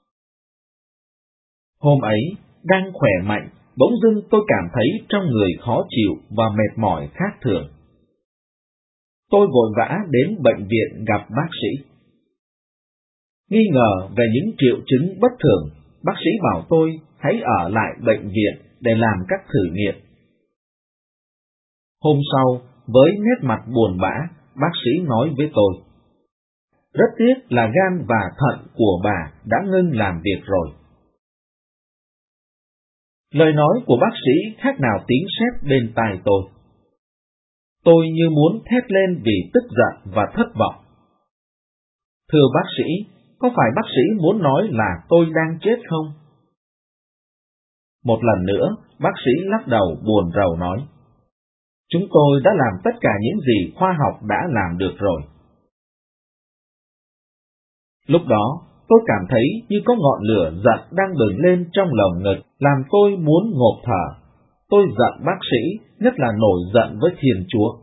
Hôm ấy, đang khỏe mạnh, bỗng dưng tôi cảm thấy trong người khó chịu và mệt mỏi khác thường. Tôi vội vã đến bệnh viện gặp bác sĩ. Nghi ngờ về những triệu chứng bất thường, bác sĩ bảo tôi hãy ở lại bệnh viện để làm các thử nghiệm. Hôm sau, với nét mặt buồn bã, bác sĩ nói với tôi: rất tiếc là gan và thận của bà đã ngưng làm việc rồi. Lời nói của bác sĩ khác nào tiếng sét bên tai tôi. Tôi như muốn thét lên vì tức giận và thất vọng. Thưa bác sĩ, có phải bác sĩ muốn nói là tôi đang chết không? Một lần nữa, bác sĩ lắc đầu buồn rầu nói: chúng tôi đã làm tất cả những gì khoa học đã làm được rồi. Lúc đó, tôi cảm thấy như có ngọn lửa giận đang bừng lên trong lồng ngực, làm tôi muốn ngộp thở. Tôi giận bác sĩ, nhất là nổi giận với Thiên Chúa.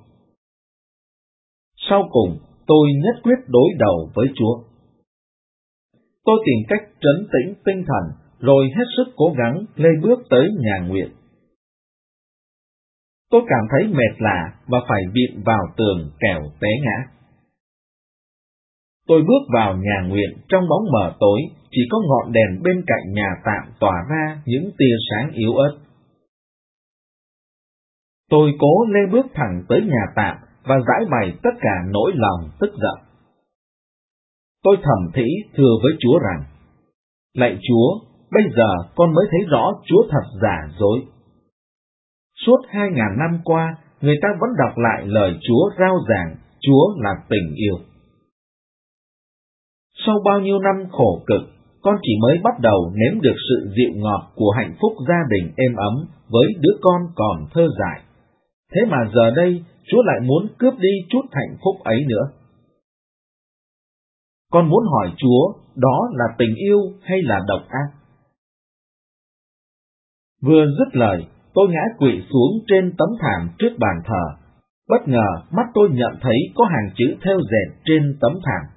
Sau cùng, tôi nhất quyết đối đầu với Chúa. Tôi tìm cách trấn tĩnh tinh thần, rồi hết sức cố gắng lê bước tới nhà nguyện. Tôi cảm thấy mệt lả và phải vịn vào tường kẻo té ngã. Tôi bước vào nhà nguyện trong bóng mờ tối, chỉ có ngọn đèn bên cạnh nhà tạm tỏa ra những tia sáng yếu ớt. Tôi cố lê bước thẳng tới nhà tạm và giải bày tất cả nỗi lòng tức giận. Tôi thầm thỉ thưa với Chúa rằng: lạy Chúa, bây giờ con mới thấy rõ Chúa thật giả dối. Suốt hai ngàn năm qua, người ta vẫn đọc lại lời Chúa rao giảng Chúa là tình yêu. Sau bao nhiêu năm khổ cực, con chỉ mới bắt đầu nếm được sự dịu ngọt của hạnh phúc gia đình êm ấm với đứa con còn thơ dại. Thế mà giờ đây, Chúa lại muốn cướp đi chút hạnh phúc ấy nữa. Con muốn hỏi Chúa, đó là tình yêu hay là độc ác? Vừa dứt lời, tôi ngã quỵ xuống trên tấm thảm trước bàn thờ. Bất ngờ, mắt tôi nhận thấy có hàng chữ thêu dệt trên tấm thảm.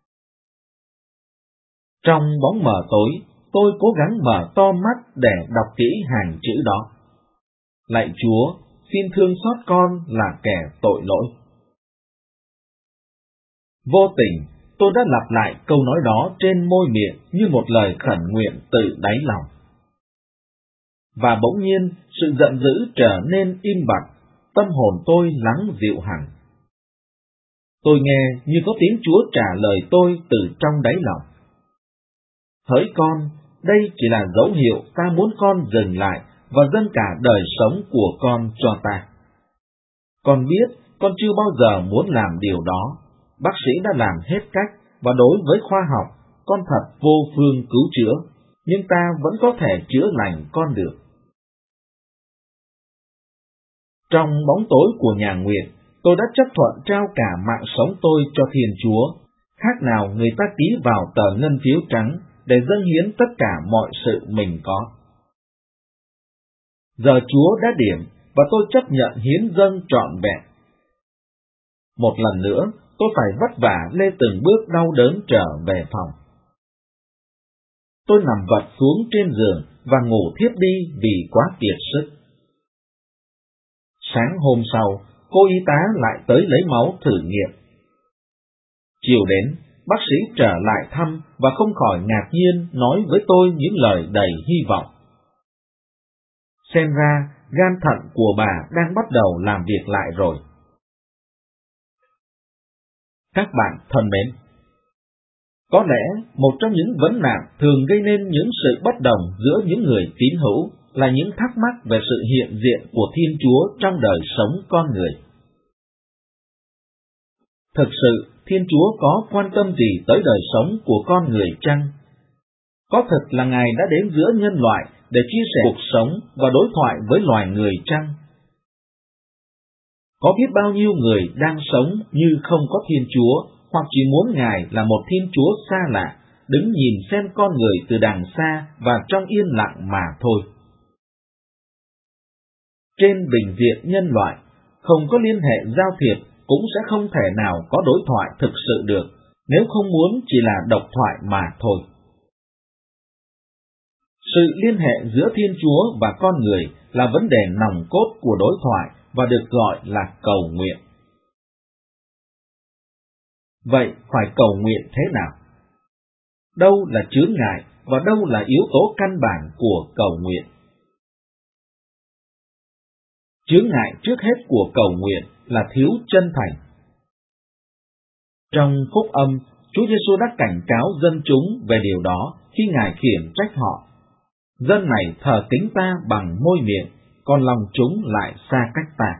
Trong bóng mờ tối, tôi cố gắng mở to mắt để đọc kỹ hàng chữ đó. Lạy Chúa, xin thương xót con là kẻ tội lỗi. Vô tình, tôi đã lặp lại câu nói đó trên môi miệng như một lời khẩn nguyện từ đáy lòng. Và bỗng nhiên, sự giận dữ trở nên im bặt, tâm hồn tôi lắng dịu hẳn. Tôi nghe như có tiếng Chúa trả lời tôi từ trong đáy lòng. Hỡi con, đây chỉ là dấu hiệu ta muốn con dừng lại và dâng cả đời sống của con cho ta. Con biết con chưa bao giờ muốn làm điều đó. Bác sĩ đã làm hết cách, và đối với khoa học, con thật vô phương cứu chữa, nhưng ta vẫn có thể chữa lành con được. Trong bóng tối của nhà nguyện, tôi đã chấp thuận trao cả mạng sống tôi cho Thiên Chúa, khác nào người ta ký vào tờ ngân phiếu trắng để dâng hiến tất cả mọi sự mình có. Giờ Chúa đã điểm, và tôi chấp nhận hiến dâng trọn vẹn. Một lần nữa, tôi phải vất vả lê từng bước đau đớn trở về phòng. Tôi nằm vật xuống trên giường và ngủ thiếp đi vì quá kiệt sức. Sáng hôm sau, cô y tá lại tới lấy máu thử nghiệm. Chiều đến, bác sĩ trở lại thăm và không khỏi ngạc nhiên nói với tôi những lời đầy hy vọng. Xem ra, gan thận của bà đang bắt đầu làm việc lại rồi. Các bạn thân mến, có lẽ một trong những vấn nạn thường gây nên những sự bất đồng giữa những người tín hữu là những thắc mắc về sự hiện diện của Thiên Chúa trong đời sống con người. Thực sự, Thiên Chúa có quan tâm gì tới đời sống của con người chăng? Có thật là Ngài đã đến giữa nhân loại để chia sẻ cuộc sống và đối thoại với loài người chăng? Có biết bao nhiêu người đang sống như không có Thiên Chúa, hoặc chỉ muốn Ngài là một Thiên Chúa xa lạ, đứng nhìn xem con người từ đằng xa và trong yên lặng mà thôi. Trên bình diện nhân loại, không có liên hệ giao thiệp cũng sẽ không thể nào có đối thoại thực sự được, nếu không muốn chỉ là độc thoại mà thôi. Sự liên hệ giữa Thiên Chúa và con người là vấn đề nòng cốt của đối thoại và được gọi là cầu nguyện. Vậy phải cầu nguyện thế nào? Đâu là chướng ngại và đâu là yếu tố căn bản của cầu nguyện? Chướng ngại trước hết của cầu nguyện là thiếu chân thành. Trong phúc âm, Chúa Giêsu đã cảnh cáo dân chúng về điều đó khi Ngài khiển trách họ. Dân này thờ kính ta bằng môi miệng, còn lòng chúng lại xa cách ta.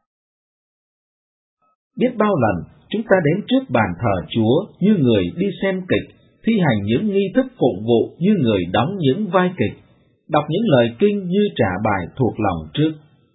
Biết bao lần chúng ta đến trước bàn thờ Chúa như người đi xem kịch, thi hành những nghi thức phụng vụ như người đóng những vai kịch, đọc những lời kinh như trả bài thuộc lòng trước.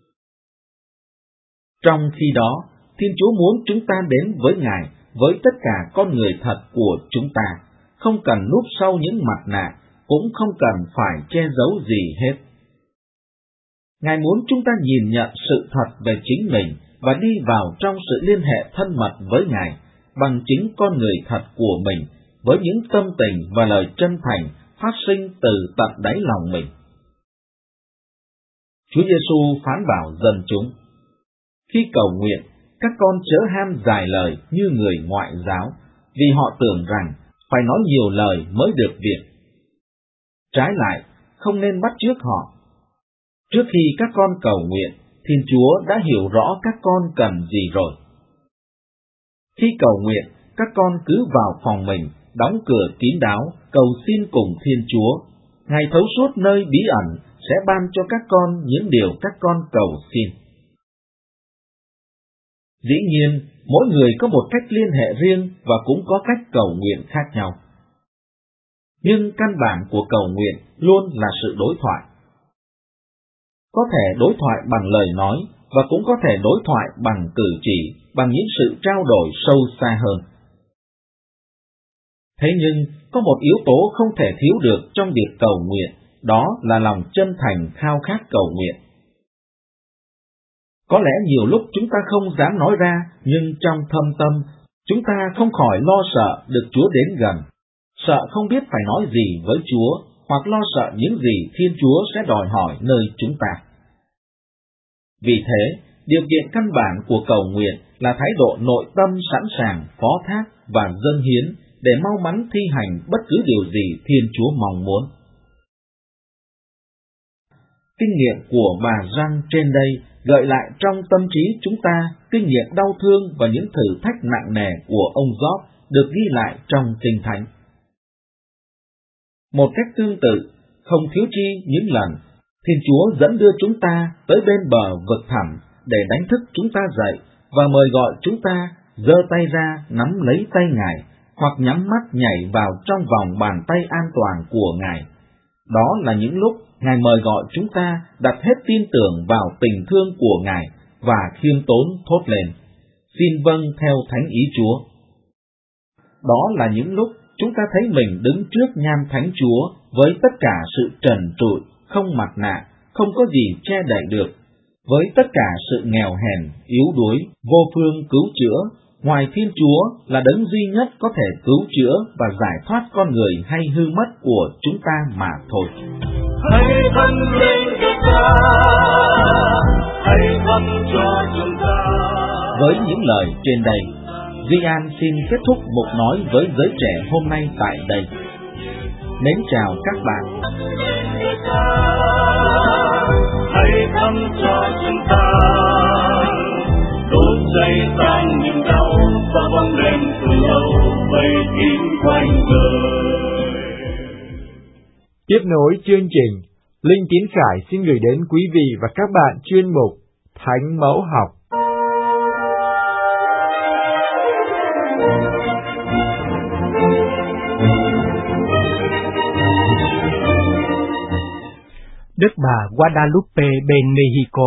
Trong khi đó, Thiên Chúa muốn chúng ta đến với Ngài với tất cả con người thật của chúng ta, không cần núp sau những mặt nạ, cũng không cần phải che giấu gì hết. Ngài muốn chúng ta nhìn nhận sự thật về chính mình và đi vào trong sự liên hệ thân mật với Ngài bằng chính con người thật của mình, với những tâm tình và lời chân thành phát sinh từ tận đáy lòng mình. Chúa Giêsu phán bảo dân chúng: khi cầu nguyện, các con chớ ham dài lời như người ngoại giáo, vì họ tưởng rằng phải nói nhiều lời mới được việc. Trái lại, không nên bắt chước họ. Trước khi các con cầu nguyện, Thiên Chúa đã hiểu rõ các con cần gì rồi. Khi cầu nguyện, các con cứ vào phòng mình, đóng cửa kín đáo, cầu xin cùng Thiên Chúa. Ngài thấu suốt nơi bí ẩn sẽ ban cho các con những điều các con cầu xin. Dĩ nhiên, mỗi người có một cách liên hệ riêng và cũng có cách cầu nguyện khác nhau. Nhưng căn bản của cầu nguyện luôn là sự đối thoại. Có thể đối thoại bằng lời nói và cũng có thể đối thoại bằng cử chỉ, bằng những sự trao đổi sâu xa hơn. Thế nhưng, có một yếu tố không thể thiếu được trong việc cầu nguyện, đó là lòng chân thành khao khát cầu nguyện. Có lẽ nhiều lúc chúng ta không dám nói ra, nhưng trong thâm tâm, chúng ta không khỏi lo sợ được Chúa đến gần, sợ không biết phải nói gì với Chúa, hoặc lo sợ những gì Thiên Chúa sẽ đòi hỏi nơi chúng ta. Vì thế, điều kiện căn bản của cầu nguyện là thái độ nội tâm sẵn sàng phó thác và dâng hiến để mau mắn thi hành bất cứ điều gì Thiên Chúa mong muốn. Kinh nghiệm của bà Răng trên đây gợi lại trong tâm trí chúng ta kinh nghiệm đau thương và những thử thách nặng nề của ông Gióp được ghi lại trong Kinh Thánh. Một cách tương tự, không thiếu chi những lần, Thiên Chúa dẫn đưa chúng ta tới bên bờ vực thẳm để đánh thức chúng ta dậy và mời gọi chúng ta giơ tay ra nắm lấy tay Ngài, hoặc nhắm mắt nhảy vào trong vòng bàn tay an toàn của Ngài. Đó là những lúc Ngài mời gọi chúng ta đặt hết tin tưởng vào tình thương của Ngài và khiêm tốn thốt lên: xin vâng theo thánh ý Chúa. Đó là những lúc chúng ta thấy mình đứng trước nhan thánh Chúa với tất cả sự trần trụi, không mặt nạ, không có gì che đậy được, với tất cả sự nghèo hèn, yếu đuối, vô phương cứu chữa, ngoài Thiên Chúa là đấng duy nhất có thể cứu chữa và giải thoát con người hay hư mất của chúng ta mà thôi. Hãy dâng lên cho ta, hãy dâng cho chúng ta. Với những lời trên đây, Duy An xin kết thúc mục nói với giới trẻ hôm nay tại đây. Mến chào các bạn. Hãy dâng cho chúng ta, đốt cháy tan niềm đau và bóng đêm từ lâu vây kín quanh đời. Tiếp nối chương trình, Linh Tiến Khải xin gửi đến quý vị và các bạn chuyên mục Thánh Mẫu Học. Đức bà Guadalupe bên Mexico.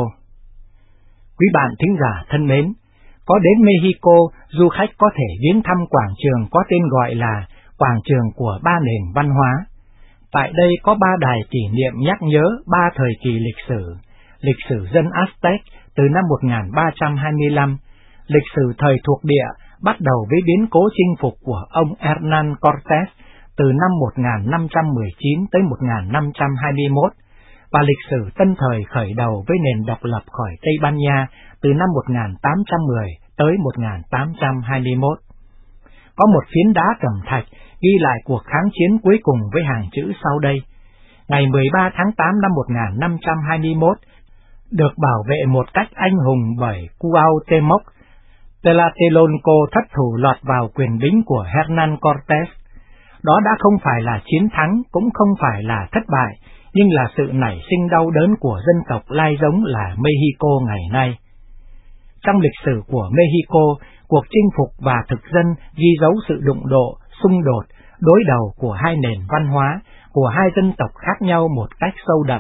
Quý bạn thính giả thân mến, có đến Mexico, du khách có thể viếng thăm quảng trường có tên gọi là Quảng trường của ba nền văn hóa. Tại đây có ba đài kỷ niệm nhắc nhớ ba thời kỳ lịch sử: lịch sử dân Aztec từ năm một nghìn ba trăm hai mươi lăm, lịch sử thời thuộc địa bắt đầu với biến cố chinh phục của ông Hernán Cortés từ năm một nghìn năm trăm mười chín tới một nghìn năm trăm hai mươi mốt, và lịch sử tân thời khởi đầu với nền độc lập khỏi Tây Ban Nha từ năm một nghìn tám trăm mười tới một nghìn tám trăm hai mươi mốt. Có một phiến đá cẩm thạch ghi lại cuộc kháng chiến cuối cùng với hàng chữ sau đây: ngày mười ba tháng tám năm một nghìn năm trăm hai mươi mốt, được bảo vệ một cách anh hùng bởi Cuauhtémoc, Tlatelolco thất thủ lọt vào quyền bính của Hernán Cortés. Đó đã không phải là chiến thắng, cũng không phải là thất bại, nhưng là sự nảy sinh đau đớn của dân tộc lai giống là Mexico ngày nay. Trong lịch sử của Mexico, cuộc chinh phục và thực dân ghi dấu sự đụng độ, xung đột, đối đầu của hai nền văn hóa, của hai dân tộc khác nhau một cách sâu đậm.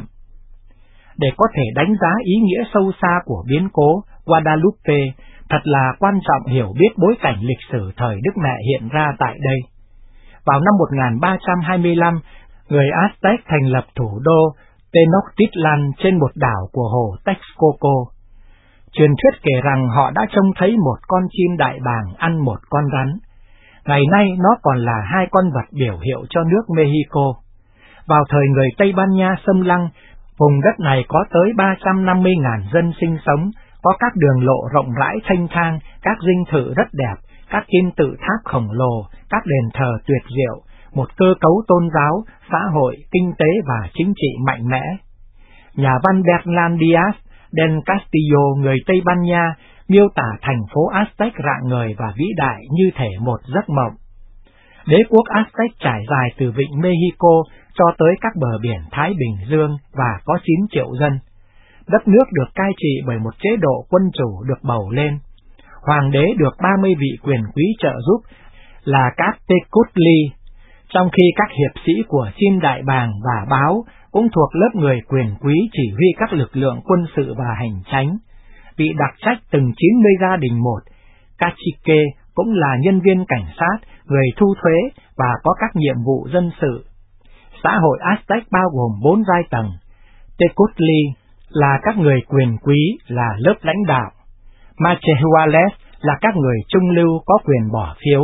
Để có thể đánh giá ý nghĩa sâu xa của biến cố Guadalupe, thật là quan trọng hiểu biết bối cảnh lịch sử thời Đức Mẹ hiện ra tại đây. Vào năm một nghìn ba trăm hai mươi lăm, người Aztec thành lập thủ đô Tenochtitlan trên một đảo của hồ Texcoco. Truyền thuyết kể rằng họ đã trông thấy một con chim đại bàng ăn một con rắn. Ngày nay nó còn là hai con vật biểu hiệu cho nước Mexico. Vào thời người Tây Ban Nha xâm lăng, vùng đất này có tới ba trăm năm mươi nghìn dân sinh sống, có các đường lộ rộng rãi thênh thang, các dinh thự rất đẹp, các kim tự tháp khổng lồ, các đền thờ tuyệt diệu, một cơ cấu tôn giáo, xã hội, kinh tế và chính trị mạnh mẽ. Nhà văn Bernal Díaz del Castillo, người Tây Ban Nha, miêu tả thành phố Aztec rạng ngời và vĩ đại như thể một giấc mộng. Đế quốc Aztec trải dài từ vịnh Mexico cho tới các bờ biển Thái Bình Dương và có chín triệu dân. Đất nước được cai trị bởi một chế độ quân chủ được bầu lên. Hoàng đế được ba mươi vị quyền quý trợ giúp là các Tecutli, trong khi các hiệp sĩ của chim đại bàng và báo cũng thuộc lớp người quyền quý chỉ huy các lực lượng quân sự và hành chánh. Bị đặc trách từng chín mươi gia đình một, cacique cũng là nhân viên cảnh sát, người thu thuế và có các nhiệm vụ dân sự. Xã hội Aztec bao gồm bốn giai tầng. Tecutli là các người quyền quý, là lớp lãnh đạo. Machehuales là các người trung lưu có quyền bỏ phiếu.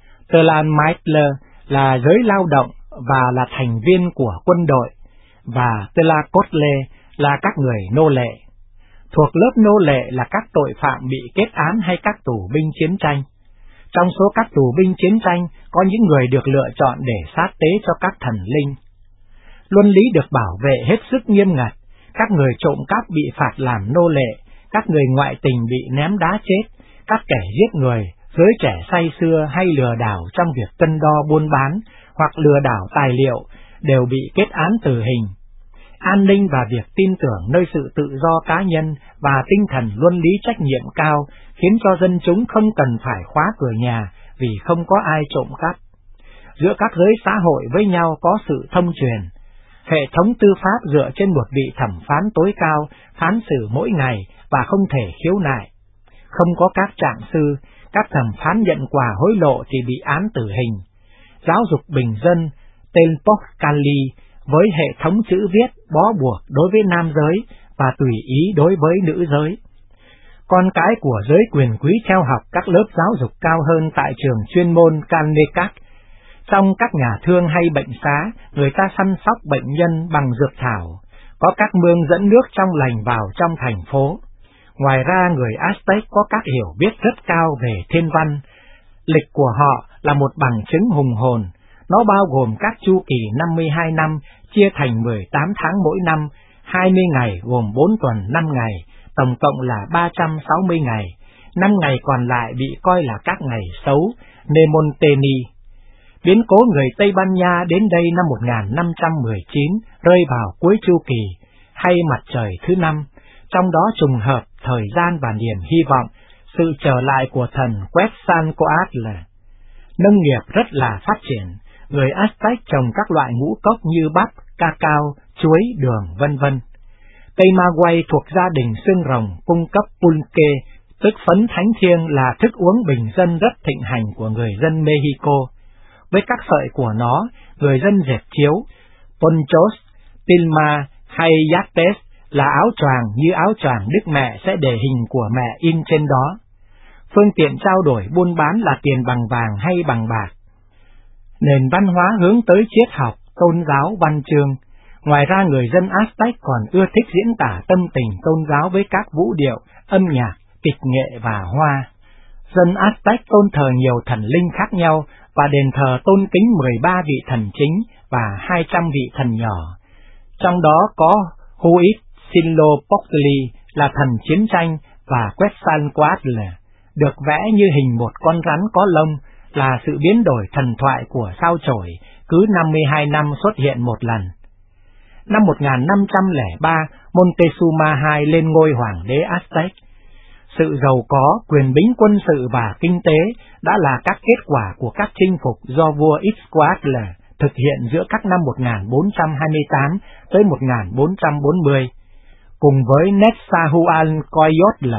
Tlamatla là giới lao động và là thành viên của quân đội, và Tlacotle là các người nô lệ. Thuộc lớp nô lệ là các tội phạm bị kết án hay các tù binh chiến tranh. Trong số các tù binh chiến tranh, có những người được lựa chọn để sát tế cho các thần linh. Luân lý được bảo vệ hết sức nghiêm ngặt, các người trộm cắp bị phạt làm nô lệ, các người ngoại tình bị ném đá chết, các kẻ giết người, giới trẻ say sưa hay lừa đảo trong việc cân đo buôn bán hoặc lừa đảo tài liệu đều bị kết án tử hình. An ninh và việc tin tưởng nơi sự tự do cá nhân và tinh thần luân lý trách nhiệm cao khiến cho dân chúng không cần phải khóa cửa nhà vì không có ai trộm cắp. Giữa các giới xã hội với nhau có sự thông truyền. Hệ thống tư pháp dựa trên một vị thẩm phán tối cao phán xử mỗi ngày và không thể khiếu nại. Không có các trạng sư, các thẩm phán nhận quà hối lộ thì bị án tử hình. Giáo dục bình dân Tenochtitlan với hệ thống chữ viết bó buộc đối với nam giới và tùy ý đối với nữ giới. Con cái của giới quyền quý theo học các lớp giáo dục cao hơn tại trường chuyên môn Canecac. Trong các nhà thương hay bệnh xá, người ta săn sóc bệnh nhân bằng dược thảo, có các mương dẫn nước trong lành vào trong thành phố. Ngoài ra, người Aztec có các hiểu biết rất cao về thiên văn. Lịch của họ là một bằng chứng hùng hồn. Nó bao gồm các chu kỳ năm mươi hai năm, chia thành mười tám tháng mỗi năm, hai mươi ngày gồm bốn tuần năm ngày, tổng cộng là ba trăm sáu mươi ngày. năm ngày còn lại bị coi là các ngày xấu, Nemonteni. Biến cố người Tây Ban Nha đến đây năm một nghìn năm trăm mười chín rơi vào cuối chu kỳ, hay mặt trời thứ năm, trong đó trùng hợp thời gian và niềm hy vọng, sự trở lại của thần Quetzalcoatl. Nông nghiệp rất là phát triển, người Aztec trồng các loại ngũ cốc như bắp, cacao, chuối, đường, vân vân. Cây ma quay thuộc gia đình xương rồng cung cấp pulque, tức phấn thánh thiêng, là thức uống bình dân rất thịnh hành của người dân Mexico. Với các sợi của nó, người dân dệt chiếu, ponchos, tilma hay yates là áo choàng như áo choàng Đức Mẹ sẽ để hình của mẹ in trên đó. Phương tiện trao đổi buôn bán là tiền bằng vàng hay bằng bạc. Nền văn hóa hướng tới triết học, tôn giáo, văn chương. Ngoài ra người dân Aztec còn ưa thích diễn tả tâm tình tôn giáo với các vũ điệu, âm nhạc, kịch nghệ và hoa. Dân Aztec tôn thờ nhiều thần linh khác nhau và đền thờ tôn kính mười ba vị thần chính và hai trăm vị thần nhỏ. Trong đó có Huitzilopochtli là thần chiến tranh và Quetzalcoatl được vẽ như hình một con rắn có lông, là sự biến đổi thần thoại của sao chổi, cứ năm mươi hai năm xuất hiện một lần. Năm một nghìn năm trăm lẻ ba, Montezuma hai lên ngôi hoàng đế Aztec. Sự giàu có, quyền bính quân sự và kinh tế đã là các kết quả của các chinh phục do vua Ixcoatl thực hiện giữa các năm một nghìn bốn trăm hai mươi tám tới một nghìn bốn trăm bốn mươi. Cùng với Netzahualcoyotl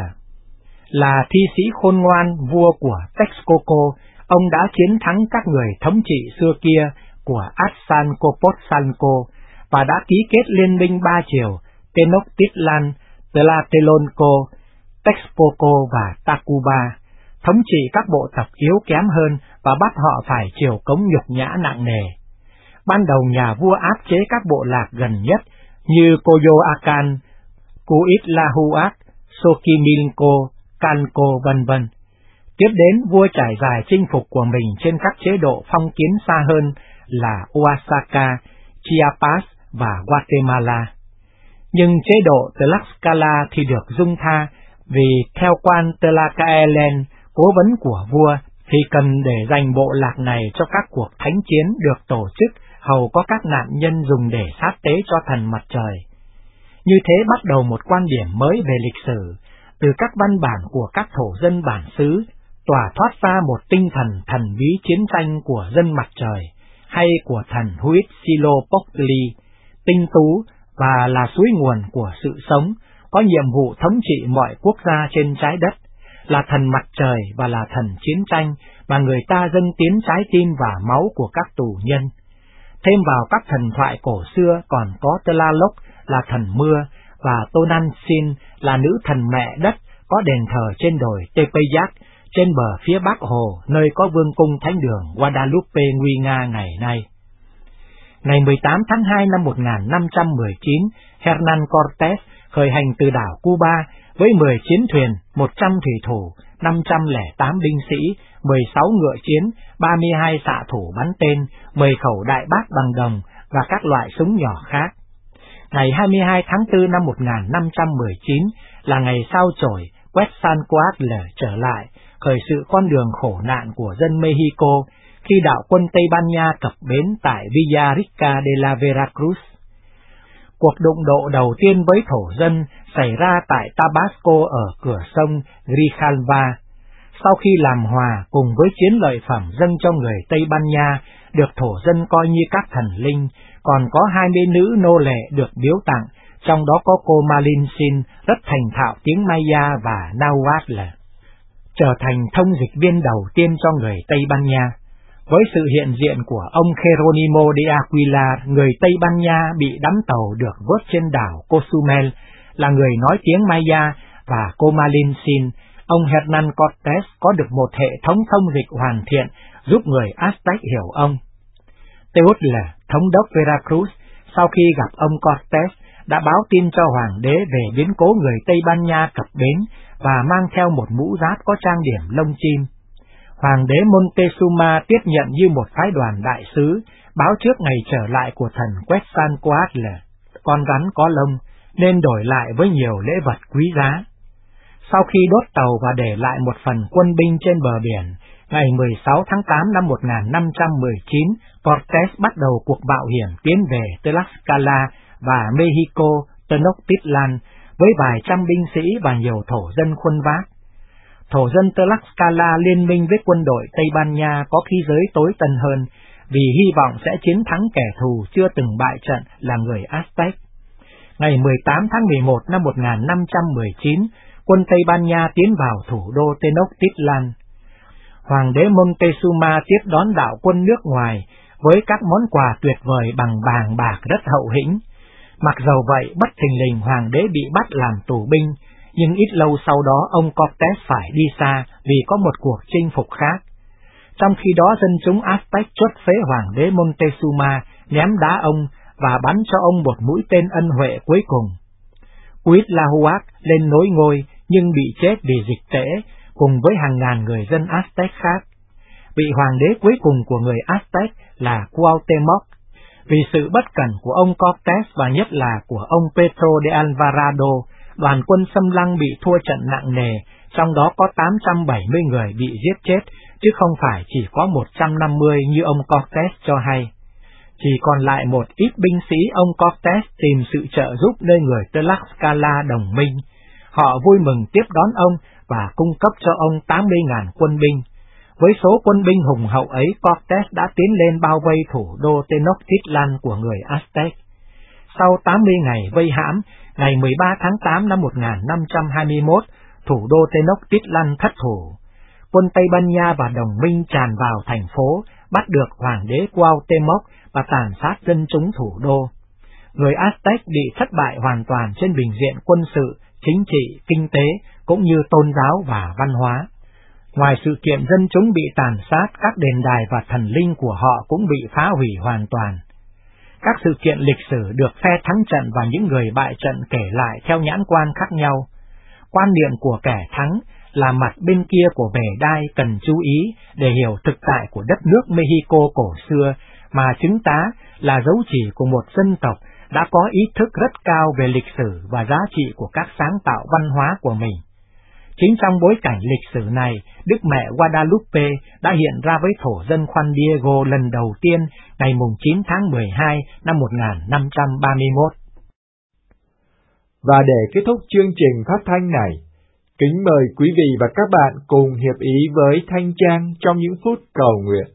là thi sĩ khôn ngoan vua của Texcoco, ông đã chiến thắng các người thống trị xưa kia của Azcapotzalco và đã ký kết liên minh ba triều Tenochtitlan, Tlatelolco, Texcoco và Tacuba, thống trị các bộ tộc yếu kém hơn và bắt họ phải chịu cống nhục nhã nặng nề. Ban đầu nhà vua áp chế các bộ lạc gần nhất như Coyoacán, Cuitlahuac, Xochimilco, Calco vân vân. Tiếp đến vua trải dài chinh phục của mình trên các chế độ phong kiến xa hơn là Oaxaca, Chiapas và Guatemala. Nhưng chế độ Tlaxcala thì được dung tha vì theo quan Tlacaelen, cố vấn của vua, thì cần để dành bộ lạc này cho các cuộc thánh chiến được tổ chức hầu có các nạn nhân dùng để sát tế cho thần mặt trời. Như thế bắt đầu một quan điểm mới về lịch sử, từ các văn bản của các thổ dân bản xứ, tỏa thoát ra một tinh thần thần bí chiến tranh của dân mặt trời, hay của thần Huitzilopochtli, tinh tú và là suối nguồn của sự sống, có nhiệm vụ thống trị mọi quốc gia trên trái đất, là thần mặt trời và là thần chiến tranh mà người ta dâng tiến trái tim và máu của các tù nhân. Thêm vào các thần thoại cổ xưa còn có Tlaloc là thần mưa và Tonantzin là nữ thần mẹ đất, có đền thờ trên đồi Tepeyac trên bờ phía bắc hồ, nơi có vương cung thánh đường Guadalupe nguy nga ngày nay. Ngày mười tám tháng hai năm một nghìn năm trăm mười chín, Hernán Cortés khởi hành từ đảo Cuba với mười chiến thuyền, một trăm thủy thủ, năm trăm lẻ tám binh sĩ, mười sáu ngựa chiến, ba mươi hai xạ thủ bắn tên, mười khẩu đại bác bằng đồng và các loại súng nhỏ khác. Ngày hai mươi hai tháng tư năm một nghìn năm trăm mười chín là ngày sao chổi Quetzalcoatl trở lại, khởi sự con đường khổ nạn của dân Mexico khi đạo quân Tây Ban Nha cập bến tại Villa Rica de la Veracruz. Cuộc đụng độ đầu tiên với thổ dân xảy ra tại Tabasco ở cửa sông Grijalva. Sau khi làm hòa cùng với chiến lợi phẩm dâng cho người Tây Ban Nha, được thổ dân coi như các thần linh, còn có hai mươi nữ nô lệ được biếu tặng, trong đó có cô Malintzin rất thành thạo tiếng Maya và Nahuatl, trở thành thông dịch viên đầu tiên cho người Tây Ban Nha. Với sự hiện diện của ông Jeronimo de Aquila, người Tây Ban Nha bị đắm tàu được vớt trên đảo Cozumel, là người nói tiếng Maya, và cô Malintzin, ông Hernán Cortés có được một hệ thống thông dịch hoàn thiện giúp người Aztec hiểu ông. Teotl, thống đốc Veracruz, sau khi gặp ông Cortés, đã báo tin cho hoàng đế về biến cố người Tây Ban Nha cập bến và mang theo một mũ giáp có trang điểm lông chim. Hoàng đế Montezuma tiếp nhận như một phái đoàn đại sứ, báo trước ngày trở lại của thần Quetzalcoatl, con rắn có lông, nên đổi lại với nhiều lễ vật quý giá. Sau khi đốt tàu và để lại một phần quân binh trên bờ biển, ngày mười sáu tháng tám năm một nghìn năm trăm mười chín, Cortés bắt đầu cuộc mạo hiểm tiến về Tlaxcala và Mexico, Tenochtitlan, với vài trăm binh sĩ và nhiều thổ dân khuân vác. Thổ dân Tlaxcala liên minh với quân đội Tây Ban Nha có khí giới tối tân hơn, vì hy vọng sẽ chiến thắng kẻ thù chưa từng bại trận là người Aztec. Ngày mười tám tháng mười một năm một nghìn năm trăm mười chín, quân Tây Ban Nha tiến vào thủ đô Tenochtitlan. Hoàng đế Montezuma tiếp đón đạo quân nước ngoài với các món quà tuyệt vời bằng vàng bạc rất hậu hĩnh. Mặc dầu vậy, bất thình lình hoàng đế bị bắt làm tù binh, nhưng ít lâu sau đó ông Cortés phải đi xa vì có một cuộc chinh phục khác. Trong khi đó, dân chúng Aztec chốt phế hoàng đế Montezuma, ném đá ông và bắn cho ông một mũi tên ân huệ cuối cùng. Cuitlahuac lên nối ngôi nhưng bị chết vì dịch tễ, cùng với hàng ngàn người dân Aztec khác. Vị hoàng đế cuối cùng của người Aztec là Cuauhtémoc. Vì sự bất cẩn của ông Cortés và nhất là của ông Pedro de Alvarado, đoàn quân xâm lăng bị thua trận nặng nề, trong đó có tám trăm bảy mươi người bị giết chết, chứ không phải chỉ có một trăm năm mươi như ông Cortés cho hay. Chỉ còn lại một ít binh sĩ ông Cortés tìm sự trợ giúp nơi người Tlaxcala đồng minh. Họ vui mừng tiếp đón ông và cung cấp cho ông tám mươi nghìn quân binh. Với số quân binh hùng hậu ấy, Cortés đã tiến lên bao vây thủ đô Tenochtitlan của người Aztec. Sau tám mươi ngày vây hãm, ngày mười ba tháng tám năm một nghìn năm trăm hai mươi mốt, thủ đô Tenochtitlan thất thủ. Quân Tây Ban Nha và đồng minh tràn vào thành phố, bắt được hoàng đế Cuauhtémoc và tàn sát dân chúng thủ đô. Người Aztec bị thất bại hoàn toàn trên bình diện quân sự, chính trị, kinh tế, cũng như tôn giáo và văn hóa. Ngoài sự kiện dân chúng bị tàn sát, các đền đài và thần linh của họ cũng bị phá hủy hoàn toàn. Các sự kiện lịch sử được phe thắng trận và những người bại trận kể lại theo nhãn quan khác nhau. Quan niệm của kẻ thắng là mặt bên kia của bề đai cần chú ý để hiểu thực tại của đất nước Mexico cổ xưa, mà chứng tá là dấu chỉ của một dân tộc đã có ý thức rất cao về lịch sử và giá trị của các sáng tạo văn hóa của mình. Chính trong bối cảnh lịch sử này, Đức Mẹ Guadalupe đã hiện ra với thổ dân Juan Diego lần đầu tiên ngày chín tháng mười hai năm một nghìn năm trăm ba mươi mốt. Và để kết thúc chương trình phát thanh này, kính mời quý vị và các bạn cùng hiệp ý với Thanh Trang trong những phút cầu nguyện.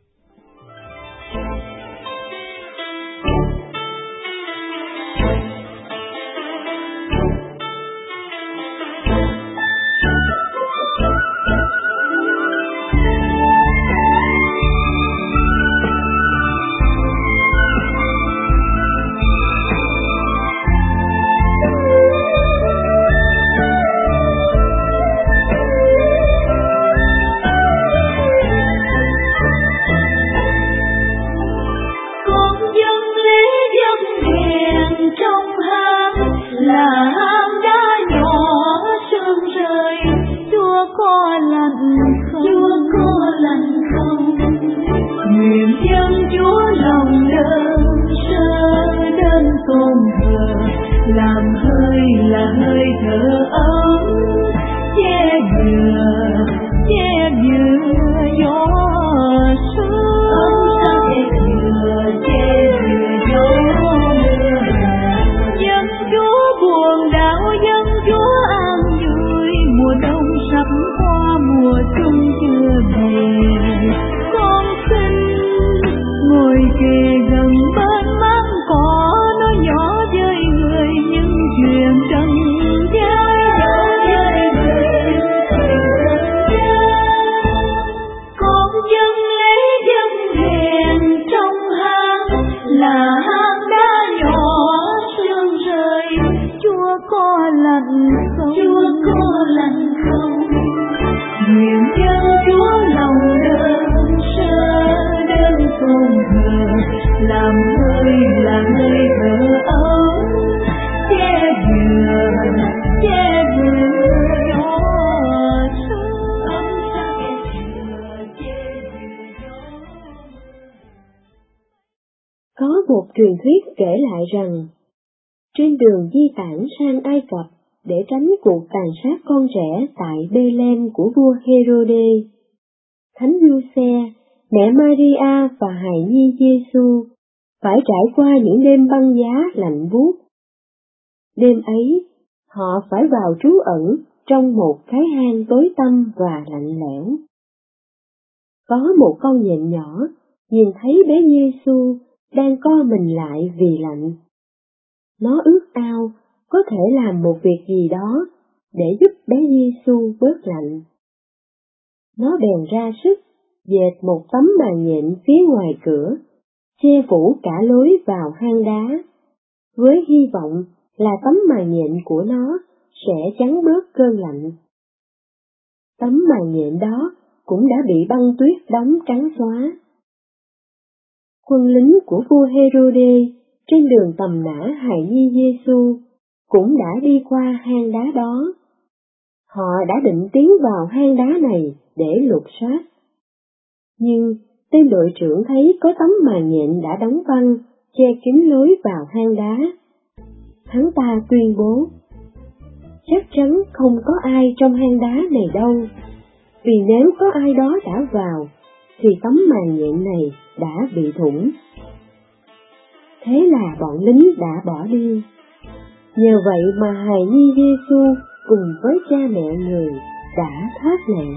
Có một truyền thuyết kể lại rằng, trên đường di tản sang Ai Cập, để tránh cuộc tàn sát con trẻ tại Bê-lem của vua Hê-rô-đê. Thánh Giuse, mẹ Maria và hài nhi Giê-xu phải trải qua những đêm băng giá lạnh buốt. Đêm ấy, họ phải vào trú ẩn trong một cái hang tối tăm và lạnh lẽo. Có một con nhện nhỏ nhìn thấy bé Giê-xu đang co mình lại vì lạnh. Nó ước ao có thể làm một việc gì đó để giúp bé Giê-xu bớt lạnh. Nó bèn ra sức dệt một tấm màn nhện phía ngoài cửa, che phủ cả lối vào hang đá, với hy vọng là tấm màn nhện của nó sẽ chắn bớt cơn lạnh. Tấm màn nhện đó cũng đã bị băng tuyết đóng trắng xóa. Quân lính của vua Hê-rô-đê trên đường tầm nã hài nhi Giê-xu cũng đã đi qua hang đá đó. Họ đã định tiến vào hang đá này để lục soát. Nhưng tên đội trưởng thấy có tấm màn nhện đã đóng băng che kín lối vào hang đá. Hắn ta tuyên bố, chắc chắn không có ai trong hang đá này đâu, vì nếu có ai đó đã vào, thì tấm màn nhện này đã bị thủng. Thế là bọn lính đã bỏ đi. Nhờ vậy mà hài nhi Giê-xu cùng với cha mẹ người đã thoát nạn.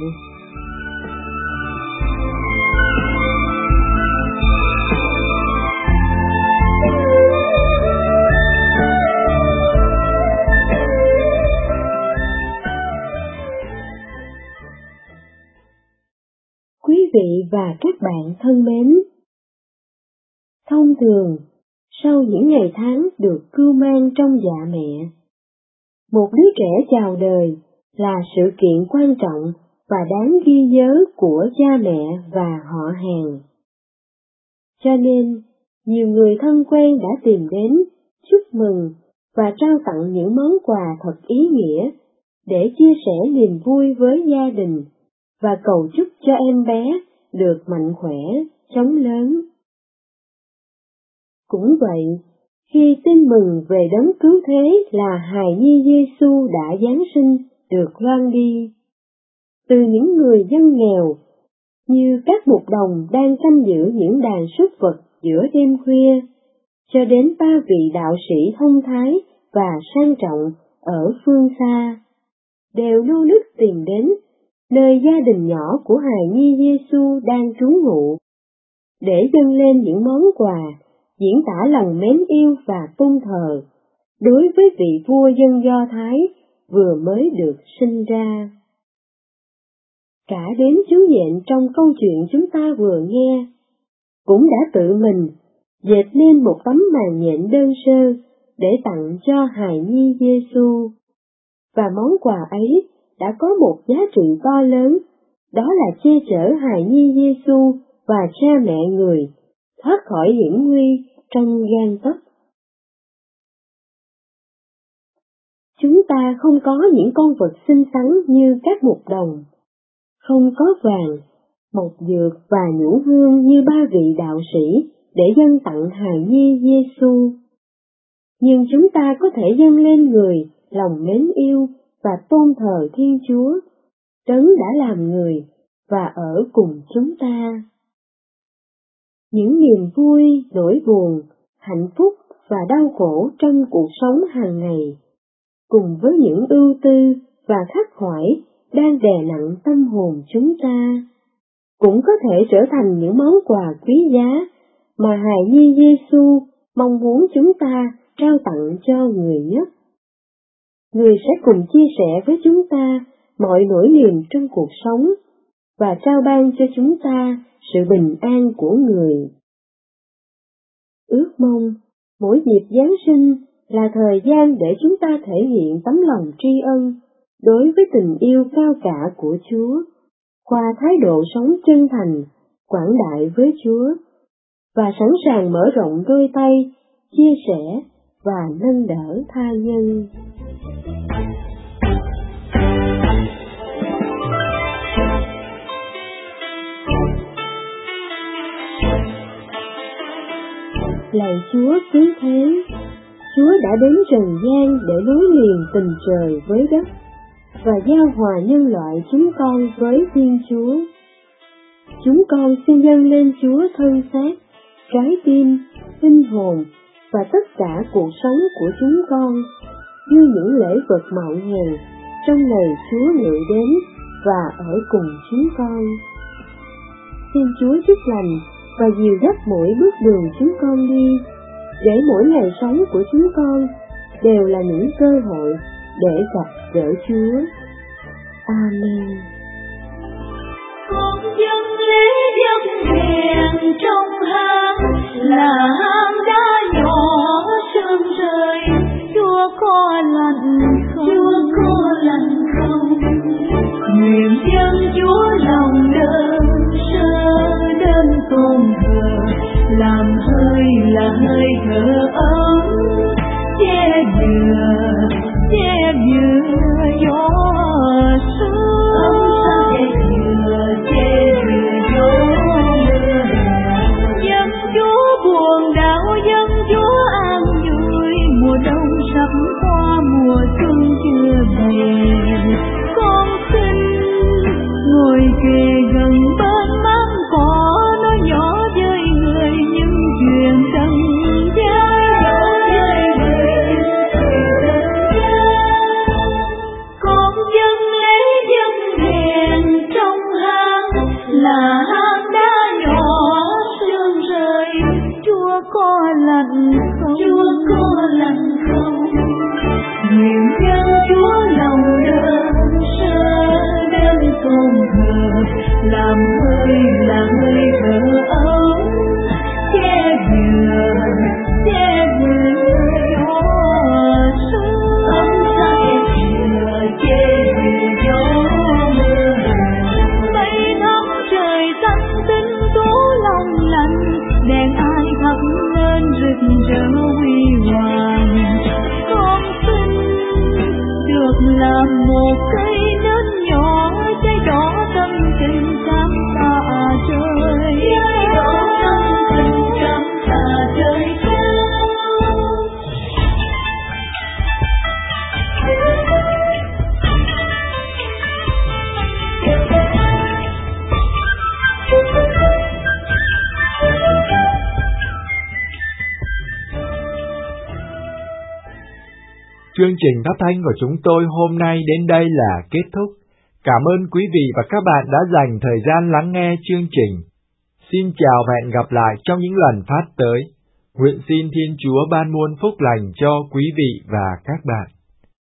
Quý vị và các bạn thân mến, thông thường, sau những ngày tháng được cưu mang trong dạ mẹ, một đứa trẻ chào đời là sự kiện quan trọng và đáng ghi nhớ của cha mẹ và họ hàng. Cho nên, nhiều người thân quen đã tìm đến, chúc mừng và trao tặng những món quà thật ý nghĩa để chia sẻ niềm vui với gia đình và cầu chúc cho em bé được mạnh khỏe, chống lớn. Cũng vậy, khi tin mừng về đấng cứu thế là hài nhi Giê-xu đã giáng sinh được loan đi, từ những người dân nghèo, như các mục đồng đang canh giữ những đàn súc vật giữa đêm khuya, cho đến ba vị đạo sĩ thông thái và sang trọng ở phương xa, đều nô nức tìm đến nơi gia đình nhỏ của hài nhi Giê-xu đang trú ngụ, để dâng lên những món quà diễn tả lòng mến yêu và tôn thờ đối với vị vua dân Do Thái vừa mới được sinh ra. Cả đến chú nhện trong câu chuyện chúng ta vừa nghe cũng đã tự mình dệt nên một tấm màn nhện đơn sơ để tặng cho hài nhi Giê-xu, và món quà ấy đã có một giá trị to lớn, đó là che chở hài nhi Giê-xu và cha mẹ người thoát khỏi hiểm nguy trong gang tấc. Chúng ta không có những con vật xinh xắn như các mục đồng, không có vàng, mộc dược và nhũ hương như ba vị đạo sĩ để dâng tặng hài nhi Giê-xu. Nhưng chúng ta có thể dâng lên người lòng mến yêu và tôn thờ Thiên Chúa, đấng đã làm người và ở cùng chúng ta. Những niềm vui, nỗi buồn, hạnh phúc và đau khổ trong cuộc sống hàng ngày, cùng với những ưu tư và khắc khoải đang đè nặng tâm hồn chúng ta, cũng có thể trở thành những món quà quý giá mà hài nhi Giê-xu mong muốn chúng ta trao tặng cho người nhất. Người sẽ cùng chia sẻ với chúng ta mọi nỗi niềm trong cuộc sống và trao ban cho chúng ta sự bình an của người. Ước mong mỗi dịp Giáng sinh là thời gian để chúng ta thể hiện tấm lòng tri ân đối với tình yêu cao cả của Chúa, qua thái độ sống chân thành, quảng đại với Chúa, và sẵn sàng mở rộng đôi tay, chia sẻ và nâng đỡ tha nhân. Lạy Chúa cứu thế, Chúa đã đến trần gian để nối liền tình trời với đất và giao hòa nhân loại chúng con với Thiên Chúa. Chúng con xin dâng lên Chúa thân xác, trái tim, linh hồn và tất cả cuộc sống của chúng con như những lễ vật mạo hiền trong ngày Chúa ngự đến và ở cùng chúng con. Xin Chúa chúc lành và dìu dắt mỗi bước đường chúng con đi, để mỗi ngày sống của chúng con đều là những cơ hội để gặp gỡ Chúa. Amen. Con dâng lễ dâng đèn trong hang, là hang đá nhỏ sương rơi. Chúa có lành không? Chúa có lành không? Nguyện dâng Chúa lòng đơn sơ đơn tôn thờ, làm hơi là hơi thở ấm, che dừa che dừa gió sương, che dừa che dừa gió mưa. Dân Chúa buồn đau, dân Chúa an vui, mùa đông sắp qua mùa xuân chưa về. Con xin ngồi kề gần bên máng cỏ, nói nhỏ với người những chuyện trần gian. Con dâng lễ dâng đèn trong hang, là hang đá nhỏ sương rơi. Chúa có lành không? Chúa có lành không? Nguyện dâng Chúa lòng đơn sơ đơn tôn thờ, làm hơi là hơi thở ấm, che dừa che dừa gió sương, che dừa che dừa gió mưa. Mây thắm trời xanh tinh tú long lanh, đèn ai thắp lên rực rỡ huy hoàng. Con xin được làm một cây nến nhỏ, cháy đỏ tâm tình cảm tạ trời, cháy đỏ tâm tình cảm tạ trời cao. Chương trình phát thanh của chúng tôi hôm nay đến đây là kết thúc. Cảm ơn quý vị và các bạn đã dành thời gian lắng nghe chương trình. Xin chào và hẹn gặp lại trong những lần phát tới. Nguyện xin Thiên Chúa ban muôn phúc lành cho quý vị và các bạn.